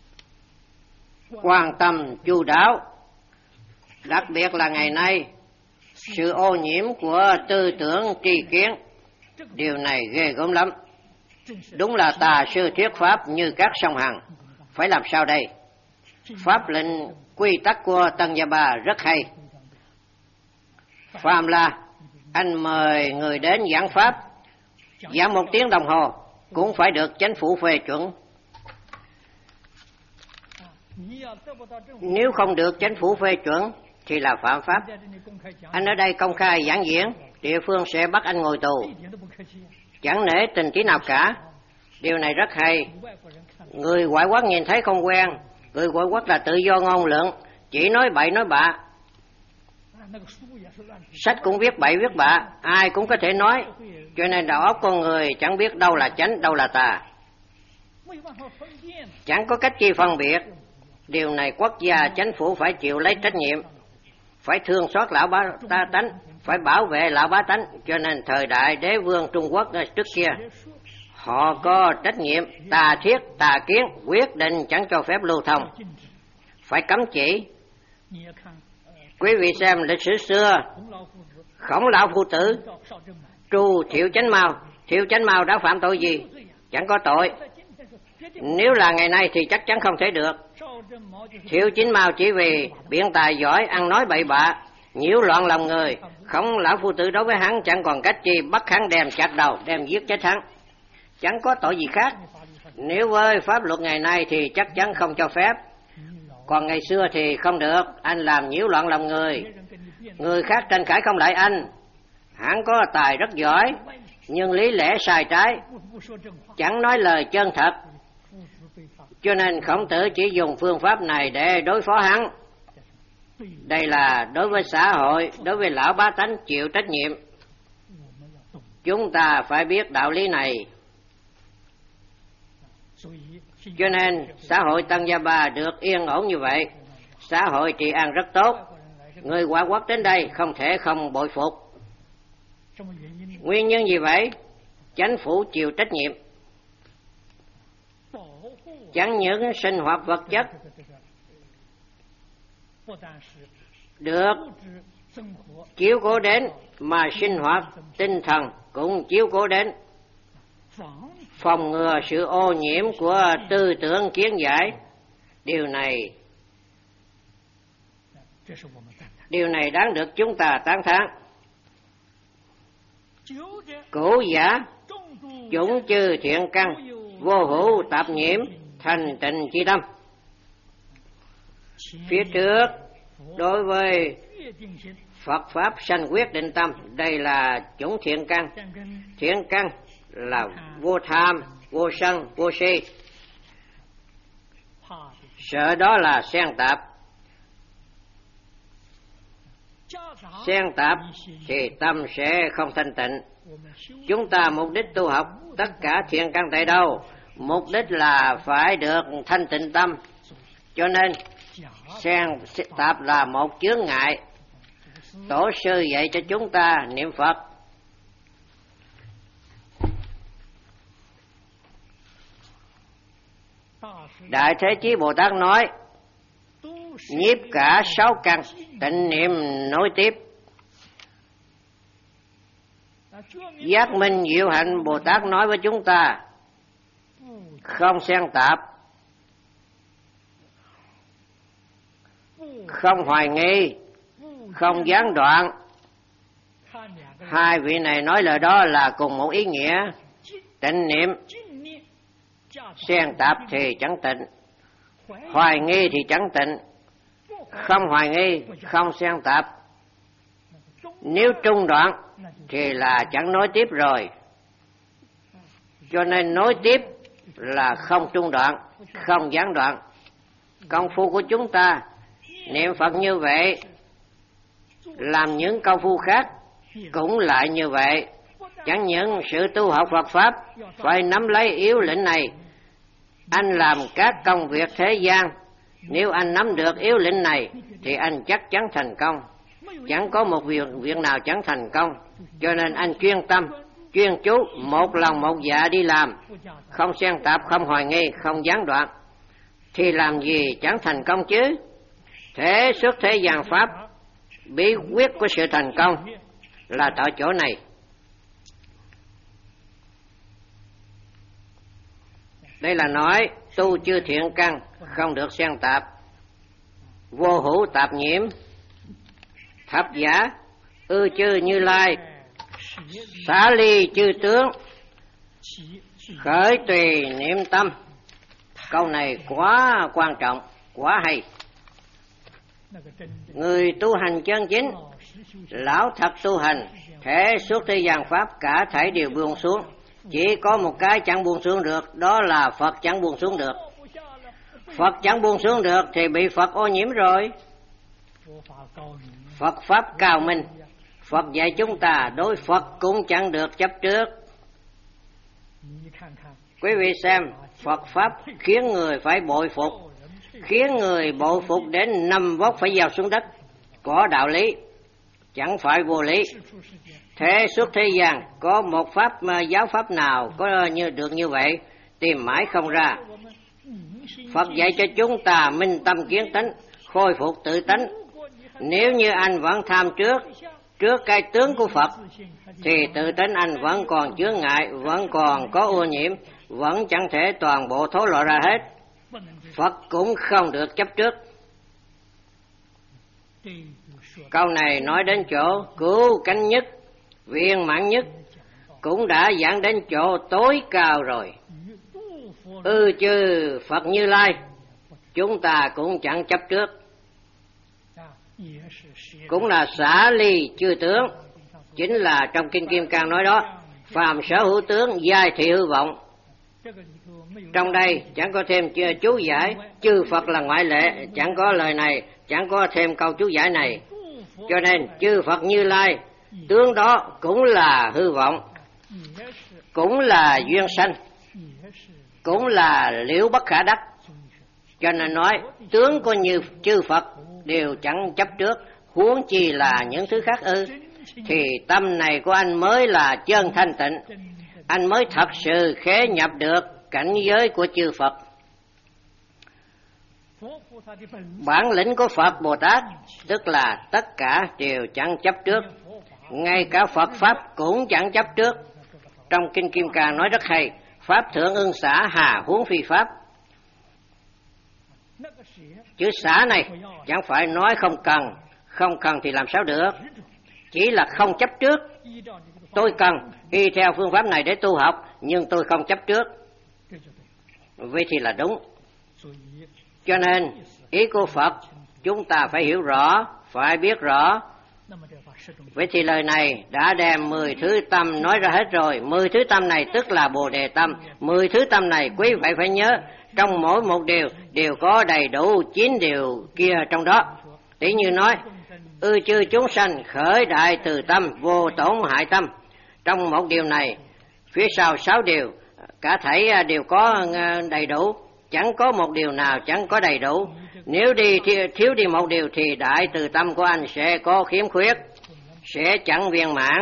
quan tâm chu đáo, đặc biệt là ngày nay sự ô nhiễm của tư tưởng tri kiến, điều này ghê gớm lắm. Đúng là tà sư thuyết pháp như các sông Hằng. Phải làm sao đây? Pháp lệnh quy tắc của Tăng Gia Ba rất hay. Phàm là anh mời người đến giảng pháp, giảng một tiếng đồng hồ cũng phải được chính phủ phê chuẩn. Nếu không được chính phủ phê chuẩn thì là phạm pháp. Anh ở đây công khai giảng diễn, địa phương sẽ bắt anh ngồi tù, chẳng nể tình tí nào cả. Điều này rất hay. Người ngoại quốc nhìn thấy không quen. Người ngoại quốc là tự do ngôn luận, chỉ nói bậy nói bạ. Sách cũng viết bậy viết bạ, ai cũng có thể nói. Cho nên đầu óc con người chẳng biết đâu là chánh, đâu là tà, chẳng có cách chi phân biệt. Điều này quốc gia chính phủ phải chịu lấy trách nhiệm, phải thương xót lão bá ta tánh, phải bảo vệ lão bá tánh. Cho nên thời đại đế vương Trung Quốc trước kia, họ có trách nhiệm. Tà thiết, tà kiến quyết định chẳng cho phép lưu thông, phải cấm chỉ. Quý vị xem lịch sử xưa, Khổng lão phu tử tru Thiệu Chánh Mao. Thiệu Chánh Mao đã phạm tội gì? Chẳng có tội. Nếu là ngày nay thì chắc chắn không thể được. Thiệu Chánh Mao chỉ vì biện tài giỏi, ăn nói bậy bạ, nhiễu loạn lòng người. Khổng lão phu tử đối với hắn chẳng còn cách chi, bắt hắn đem chặt đầu, đem giết chết hắn, chẳng có tội gì khác. Nếu với pháp luật ngày nay thì chắc chắn không cho phép, còn ngày xưa thì không được. Anh làm nhiễu loạn lòng người, người khác tranh cãi không lại anh. Hắn có tài rất giỏi, nhưng lý lẽ sai trái, chẳng nói lời chân thật. Cho nên Khổng Tử chỉ dùng phương pháp này để đối phó hắn. Đây là đối với xã hội, đối với lão bá tánh chịu trách nhiệm. Chúng ta phải biết đạo lý này. Cho nên xã hội Tăng Gia Ba được yên ổn như vậy, xã hội trị an rất tốt. Người ngoại quốc đến đây không thể không bội phục. Nguyên nhân gì vậy? Chính phủ chịu trách nhiệm, chẳng những sinh hoạt vật chất được chiếu cố đến, mà sinh hoạt tinh thần cũng chiếu cố đến, phòng ngừa sự ô nhiễm của tư tưởng kiến giải. Điều này Điều này đáng được chúng ta tán thán. Cửu giả chủng chư thiện căn, vô hữu tạp nhiễm, thành tịnh chi tâm. Phía trước đối với Phật pháp sanh quyết định tâm, đây là chủng thiện căn. Thiện căn là vô tham, vô sân, vô si. Sợ đó là xen tạp. Xen tạp thì tâm sẽ không thanh tịnh. Chúng ta mục đích tu học tất cả thiện căn tại đâu? Mục đích là phải được thanh tịnh tâm, Cho nên xen tạp là một chướng ngại. Tổ sư dạy cho chúng ta niệm Phật. Đại Thế Chí Bồ Tát nói, nhiếp cả sáu căn, tịnh niệm nối tiếp. Giác Minh Diệu Hạnh Bồ Tát nói với chúng ta, không xen tạp, không hoài nghi, không gián đoạn. Hai vị này nói lời đó là cùng một ý nghĩa. Tịnh niệm, xen tạp thì chẳng tịnh, hoài nghi thì chẳng tịnh. Không hoài nghi, không xen tạp, nếu trung đoạn thì là chẳng nối tiếp rồi. Cho nên nối tiếp là không trung đoạn, không gián đoạn. Công phu của chúng ta niệm Phật như vậy, làm những công phu khác cũng lại như vậy. Chẳng những sự tu học Phật Pháp phải nắm lấy yếu lĩnh này. Anh làm các công việc thế gian, nếu anh nắm được yếu lĩnh này thì anh chắc chắn thành công. Chẳng có một việc, việc nào chẳng thành công. Cho nên anh chuyên tâm, chuyên chú, một lòng một dạ đi làm, không xen tạp, không hoài nghi, không gián đoạn, thì làm gì chẳng thành công chứ. Thế xuất thế gian Pháp, bí quyết của sự thành công là tại chỗ này. Đây là nói tu chư thiện căn không được xen tạp, vô hữu tạp nhiễm. Thập giả ư chư Như Lai, xá ly chư tướng, khởi tùy niệm tâm. Câu này quá quan trọng, quá hay. Người tu hành chân chính, lão thật tu hành, thể suốt thế gian Pháp cả thảy đều buông xuống. Chỉ có một cái chẳng buông xuống được, đó là Phật chẳng buông xuống được. Phật chẳng buông xuống được thì bị Phật ô nhiễm rồi. Phật Pháp cao minh, Phật dạy chúng ta đối Phật cũng chẳng được chấp trước. Quý vị xem, Phật Pháp khiến người phải bội phục, khiến người bội phục đến năm vóc phải gieo xuống đất. Có đạo lý, chẳng phải vô lý. Thế suốt thế gian có một pháp giáo pháp nào có như được như vậy, tìm mãi không ra. Phật dạy cho chúng ta minh tâm kiến tánh, khôi phục tự tánh. Nếu như anh vẫn tham trước, trước cái tướng của Phật, thì tự tánh anh vẫn còn chướng ngại, vẫn còn có ô nhiễm, vẫn chẳng thể toàn bộ thổ lộ ra hết. Phật cũng không được chấp trước. Câu này nói đến chỗ cứu cánh nhất, viên mãn nhất, cũng đã giảng đến chỗ tối cao rồi. Ư chư Phật Như Lai, chúng ta cũng chẳng chấp trước. Cũng là xả ly chư tướng, chính là trong Kinh Kim Cang nói đó, phàm sở hữu tướng, giai thị hư vọng. Trong đây chẳng có thêm chú giải, chư Phật là ngoại lệ, chẳng có lời này, chẳng có thêm câu chú giải này. Cho nên chư Phật Như Lai, tướng đó cũng là hư vọng, cũng là duyên sanh, cũng là liễu bất khả đắc. Cho nên nói tướng của như chư Phật đều chẳng chấp trước, huống chi là những thứ khác ư. Thì tâm này của anh mới là chân thanh tịnh, anh mới thật sự khế nhập được cảnh giới của chư Phật. Bản lĩnh của Phật Bồ Tát tức là tất cả đều chẳng chấp trước, ngay cả Phật Pháp cũng chẳng chấp trước. Trong Kinh Kim Cang nói rất hay, Pháp thượng ưng xả hà huống phi Pháp. Chữ xả này chẳng phải nói không cần, không cần thì làm sao được, chỉ là không chấp trước. Tôi cần y theo phương pháp này để tu học, nhưng tôi không chấp trước, vậy thì là đúng. Cho nên ý của Phật chúng ta phải hiểu rõ, phải biết rõ. Vậy thì lời này đã đem mười thứ tâm nói ra hết rồi. Mười thứ tâm này tức là Bồ Đề tâm. Mười thứ tâm này quý vị phải nhớ, trong mỗi một điều đều có đầy đủ chín điều kia trong đó. Tỷ như nói, ư chư chúng sanh khởi đại từ tâm, vô tổn hại tâm. Trong một điều này, phía sau sáu điều, cả thảy đều có đầy đủ, chẳng có một điều nào chẳng có đầy đủ. Nếu đi thiếu đi một điều thì đại từ tâm của anh sẽ có khiếm khuyết, sẽ chẳng viên mãn.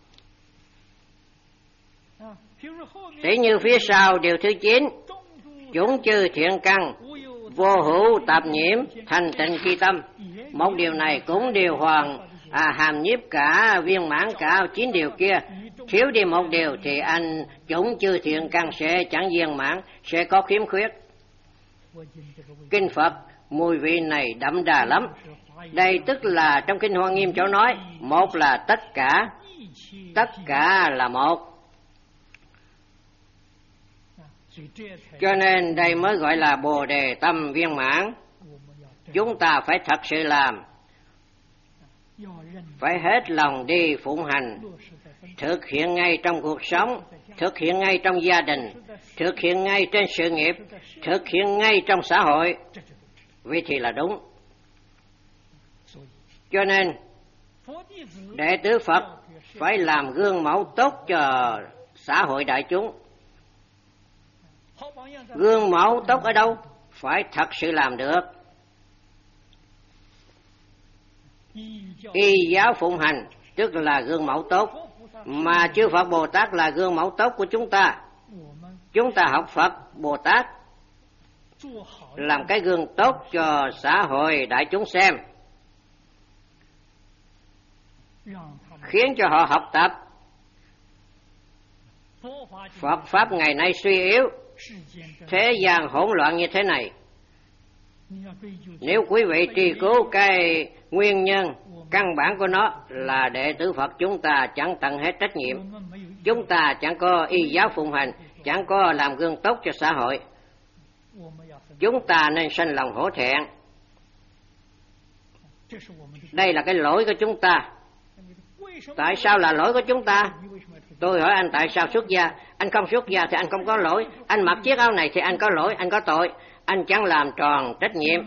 Tỷ như phía sau điều thứ chín, chúng chư thiện căn, vô hữu tạp nhiễm, thành tịnh ki tâm. Một điều này cũng điều hoàn à, hàm nhiếp cả viên mãn cả chín điều kia. Thiếu đi một điều thì anh chúng chư thiện căn sẽ chẳng viên mãn, sẽ có khiếm khuyết. Kinh Phật mùi vị này đậm đà lắm. Đây tức là trong Kinh Hoa Nghiêm chỗ nói, một là tất cả, tất cả là một. Cho nên đây mới gọi là Bồ Đề tâm viên mãn. Chúng ta phải thật sự làm, phải hết lòng đi phụng hành, thực hiện ngay trong cuộc sống, thực hiện ngay trong gia đình, thực hiện ngay trên sự nghiệp, thực hiện ngay trong xã hội. Vì thì là đúng. Cho nên đệ tử Phật phải làm gương mẫu tốt cho xã hội đại chúng. Gương mẫu tốt ở đâu? Phải thật sự làm được. Y giáo phụng hành tức là gương mẫu tốt, mà chư Phật Bồ Tát là gương mẫu tốt của chúng ta. Chúng ta học Phật Bồ Tát làm cái gương tốt cho xã hội đại chúng xem, khiến cho họ học tập. Phật Pháp ngày nay suy yếu, thế gian hỗn loạn như thế này. Nếu quý vị truy cứu cái nguyên nhân căn bản của nó là đệ tử Phật chúng ta chẳng tận hết trách nhiệm. Chúng ta chẳng có y giáo phụng hành, chẳng có làm gương tốt cho xã hội. Chúng ta nên sanh lòng hổ thẹn. Đây là cái lỗi của chúng ta. Tại sao là lỗi của chúng ta? Tôi hỏi anh tại sao xuất gia? Anh không xuất gia thì anh không có lỗi. Anh mặc chiếc áo này thì anh có lỗi, anh có tội. Anh chẳng làm tròn trách nhiệm.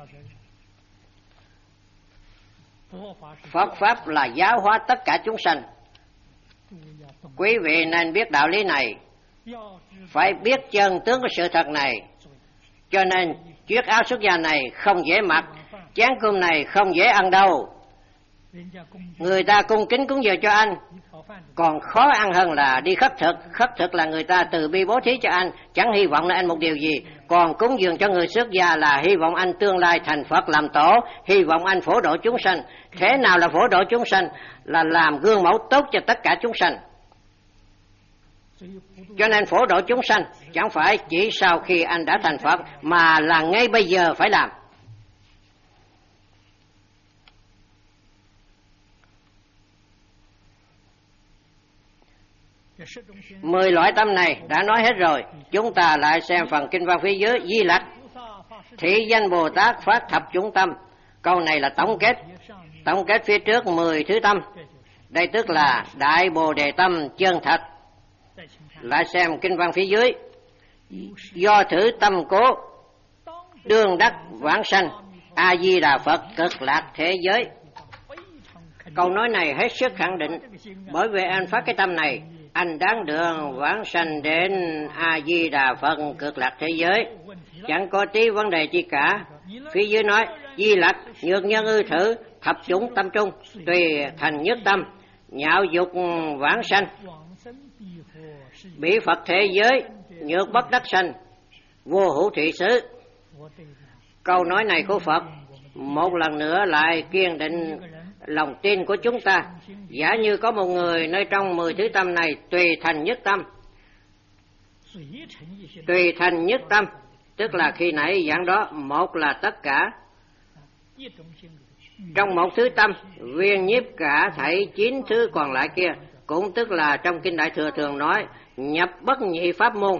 Phật Pháp là giáo hóa tất cả chúng sanh. Quý vị nên biết đạo lý này, phải biết chân tướng của sự thật này. Cho nên chiếc áo xuất gia này không dễ mặc, chén cơm này không dễ ăn đâu. Người ta cung kính cúng dường cho anh, còn khó ăn hơn là đi khất thực. Khất thực là người ta từ bi bố thí cho anh, chẳng hy vọng là anh một điều gì. Còn cúng dường cho người xuất gia là hy vọng anh tương lai thành Phật làm tổ, hy vọng anh phổ độ chúng sanh. Thế nào là phổ độ chúng sanh? Là làm gương mẫu tốt cho tất cả chúng sanh. Cho nên phổ độ chúng sanh chẳng phải chỉ sau khi anh đã thành Phật, mà là ngay bây giờ phải làm. Mười loại tâm này đã nói hết rồi. Chúng ta lại xem phần kinh văn phía dưới. Di Lặc thị danh Bồ Tát phát thập chủng tâm. Câu này là tổng kết, tổng kết phía trước mười thứ tâm. Đây tức là đại Bồ Đề tâm chân thật. Lại xem kinh văn phía dưới. Do thử tâm cố đương đắc vãng sanh, A Di Đà Phật cực lạc thế giới. Câu nói này hết sức khẳng định, bởi vì anh phát cái tâm này, anh đáng đường vãng sanh đến A Di Đà Phật cực lạc thế giới, chẳng có tí vấn đề chi cả. Phía dưới nói Di Lặc nhược nhân ư thử thập chủng tâm trung, tùy thành nhất tâm, nhạo dục vãng sanh, bị Phật thế giới nhược bất đắc sanh, vô hữu thị xứ. Câu nói này của Phật một lần nữa lại kiên định lòng tin của chúng ta. Giả như có một người nơi trong mười thứ tâm này tùy thành nhất tâm, tùy thành nhất tâm tức là khi nãy dạng đó, một là tất cả. Trong một thứ tâm viên nhiếp cả thảy chín thứ còn lại kia, cũng tức là trong Kinh Đại Thừa thường nói nhập bất nhị pháp môn.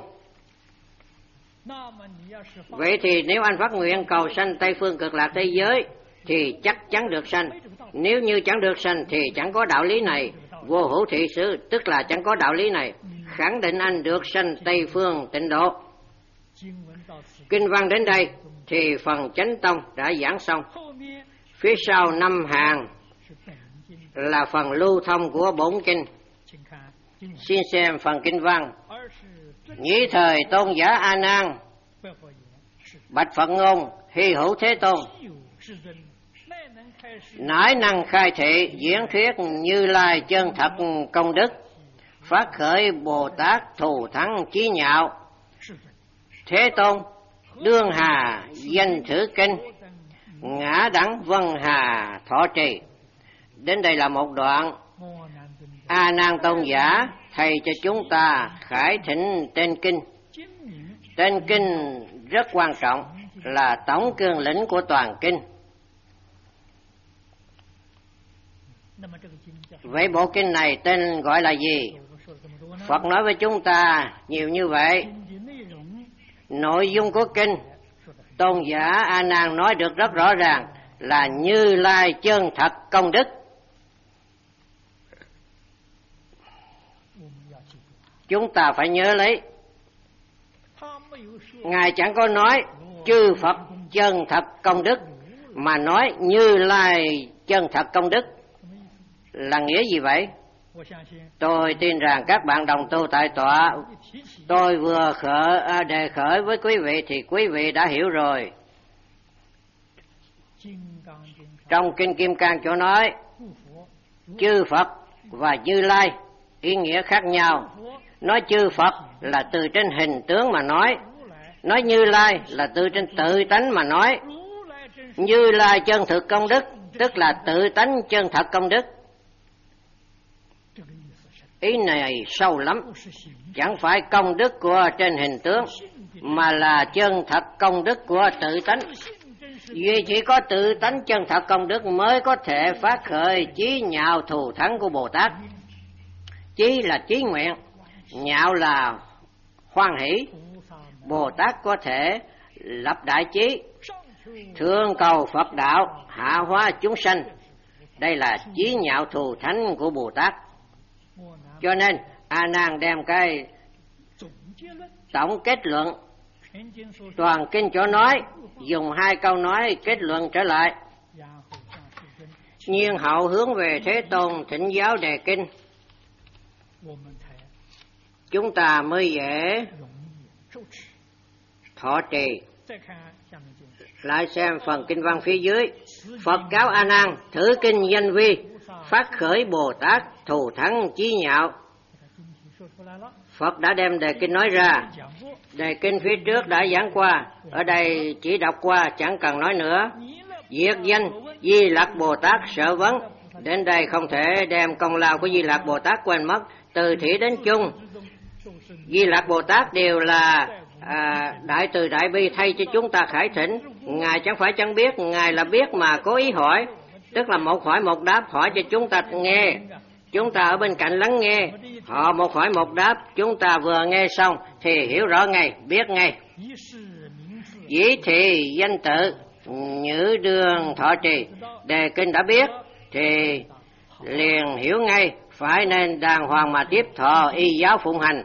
Vậy thì nếu anh phát nguyện cầu sanh Tây Phương cực lạc thế giới thì chắc chắn được sanh. Nếu như chẳng được sanh thì chẳng có đạo lý này. Vô hữu thị xứ tức là chẳng có đạo lý này, khẳng định anh được sanh Tây Phương tịnh độ. Kinh văn đến đây thì phần chánh tông đã giảng xong. Phía sau năm hàng là phần lưu thông của bổn kinh. Xin xem phần kinh văn. Nhĩ thời tôn giả A Nan bạch Phật ngôn, Hy hữu Thế Tôn nãi năng khai thị diễn thuyết Như Lai chân thật công đức, phát khởi Bồ Tát thù thắng chí nhạo. Thế Tôn đương hà danh thử kinh, ngã đẳng vân hà thọ trì. Đến đây là một đoạn A Nan Tôn giả thầy cho chúng ta khải thỉnh tên kinh. Tên kinh rất quan trọng, là tổng cương lĩnh của toàn kinh. Vậy bộ kinh này tên gọi là gì? Phật nói với chúng ta nhiều như vậy. Nội dung của kinh, tôn giả A Nan nói được rất rõ ràng là Như Lai chân thật công đức. Chúng ta phải nhớ lấy, Ngài chẳng có nói chư Phật chân thật công đức, mà nói Như Lai chân thật công đức. Là nghĩa gì vậy? Tôi tin rằng các bạn đồng tu tại tọa, tôi vừa khởi, à, đề khởi với quý vị thì quý vị đã hiểu rồi. Trong Kinh Kim Cang chỗ nói chư Phật và Như Lai ý nghĩa khác nhau. Nói chư Phật là từ trên hình tướng mà nói, nói Như Lai là từ trên tự tánh mà nói. Như Lai chân thực công đức tức là tự tánh chân thật công đức. Ý này sâu lắm, chẳng phải công đức của trên hình tướng, mà là chân thật công đức của tự tánh. Vì chỉ có tự tánh chân thật công đức mới có thể phát khởi chí nhạo thù thắng của Bồ Tát. Chí là chí nguyện, nhạo là hoan hỷ. Bồ Tát có thể lập đại chí, thương cầu Phật đạo, hạ hóa chúng sanh. Đây là chí nhạo thù thắng của Bồ Tát. Cho nên A Nan đem cái tổng kết luận toàn kinh chỗ nói, dùng hai câu nói kết luận trở lại. Nhiên hậu hướng về Thế Tôn thỉnh giáo đề kinh, chúng ta mới dễ thọ trì. Lại xem phần kinh văn phía dưới. Phật cáo A Nan thử kinh danh vi, phát khởi Bồ Tát thù thắng chí nhạo. Phật đã đem đề kinh nói ra. Đề kinh phía trước đã giảng qua, ở đây chỉ đọc qua chẳng cần nói nữa. Diệt danh Di Lặc Bồ Tát sợ vấn. Đến đây không thể đem công lao của Di Lặc Bồ Tát quên mất. Từ thủy đến chung, Di Lặc Bồ Tát đều là à, đại từ đại bi thay cho chúng ta khải thỉnh. Ngài chẳng phải chẳng biết, Ngài là biết mà cố ý hỏi, tức là một hỏi một đáp, hỏi cho chúng ta nghe. Chúng ta ở bên cạnh lắng nghe, họ một hỏi một đáp, chúng ta vừa nghe xong thì hiểu rõ ngay, biết ngay. Dĩ thì danh tự, nhữ đường thọ trì. Đề kinh đã biết thì liền hiểu ngay, phải nên đàng hoàng mà tiếp thọ y giáo phụng hành.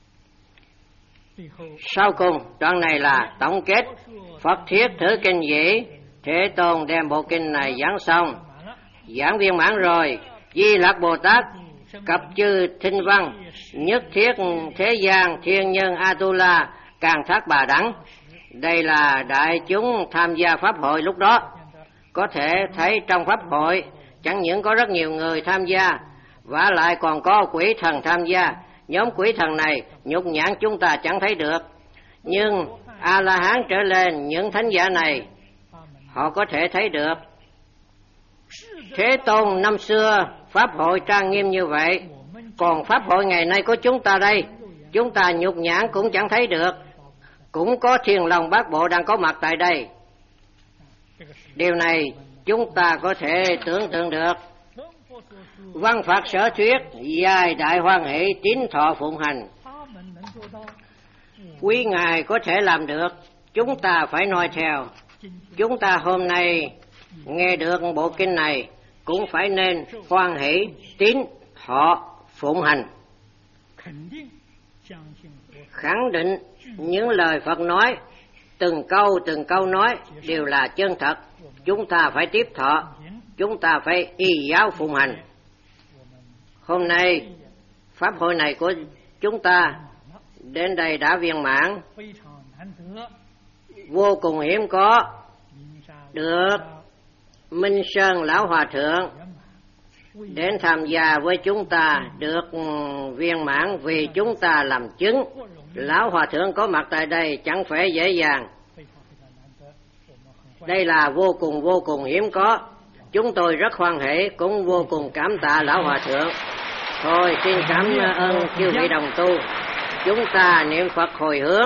Sau cùng đoạn này là tổng kết. Phật thiết thử kinh dĩ, Thế Tôn đem bộ kinh này giảng xong, giảng viên mãn rồi. Di Lặc Bồ Tát cập chư thinh văn, nhất thiết thế gian thiên nhân Atula càng thác bà đẳng. Đây là đại chúng tham gia pháp hội lúc đó. Có thể thấy trong pháp hội chẳng những có rất nhiều người tham gia, vả lại còn có quỷ thần tham gia. Nhóm quỷ thần này nhục nhãn chúng ta chẳng thấy được, nhưng A-la-hán trở lên những thánh giả này họ có thể thấy được. Thế Tôn năm xưa pháp hội trang nghiêm như vậy, còn pháp hội ngày nay của chúng ta đây, chúng ta nhục nhãn cũng chẳng thấy được. Cũng có Thiên Long Bát Bộ đang có mặt tại đây. Điều này chúng ta có thể tưởng tượng được. Văn Phật sở thuyết, dài đại hoan hỷ tín thọ phụng hành. Quý Ngài có thể làm được, chúng ta phải noi theo. Chúng ta hôm nay nghe được bộ kinh này cũng phải nên hoan hỷ tín thọ phụng hành, khẳng định những lời Phật nói, từng câu từng câu nói đều là chân thật. Chúng ta phải tiếp thọ, chúng ta phải y giáo phụng hành. Hôm nay pháp hội này của chúng ta đến đây đã viên mãn, vô cùng hiếm có. được Minh Sơn Lão Hòa Thượng đến tham gia với chúng ta được viên mãn vì chúng ta làm chứng. Lão Hòa Thượng có mặt tại đây chẳng phải dễ dàng. Đây là vô cùng vô cùng hiếm có. Chúng tôi rất hoan hỷ, cũng vô cùng cảm tạ Lão Hòa Thượng. Thôi xin cảm ơn chư vị đồng tu. Chúng ta niệm Phật hồi hướng.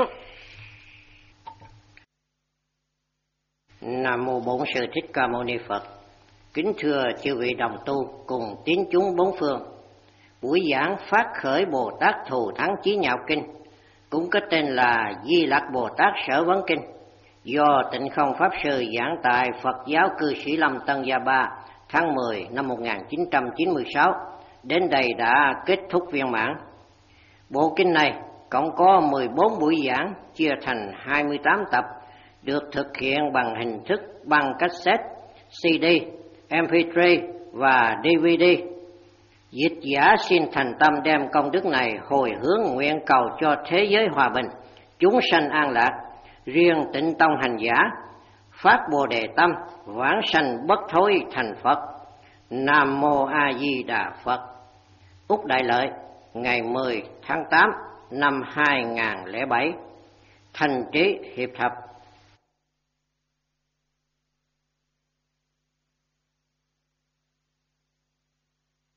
Nam mô Bổn Sư Thích Ca Mâu Ni Phật. Kính thưa chư vị đồng tu cùng tín chúng bốn phương. Buổi giảng phát khởi Bồ Tát Thù Thắng Chí Nhạo Kinh, cũng có tên là Di Lặc Bồ Tát Sở Vấn Kinh, do Tịnh Không Pháp Sư giảng tại Phật giáo cư sĩ Lâm Tân Gia Ba tháng mười năm một nghìn chín trăm chín mươi sáu, đến đây đã kết thúc viên mãn. Bộ kinh này cộng có mười bốn buổi giảng chia thành hai mươi tám tập, được thực hiện bằng hình thức băng cassette, xê đê, em pê ba và đê vê đê. Dịch giả xin thành tâm đem công đức này hồi hướng nguyện cầu cho thế giới hòa bình, chúng sanh an lạc. Riêng Tịnh Tông hành giả phát Bồ Đề tâm, vãng sanh bất thối thành Phật. Nam mô A Di Đà Phật. Úc Đại Lợi, ngày mười tháng tám năm hai nghìn không trăm lẻ bảy. Thành Trí Hiệp Thập.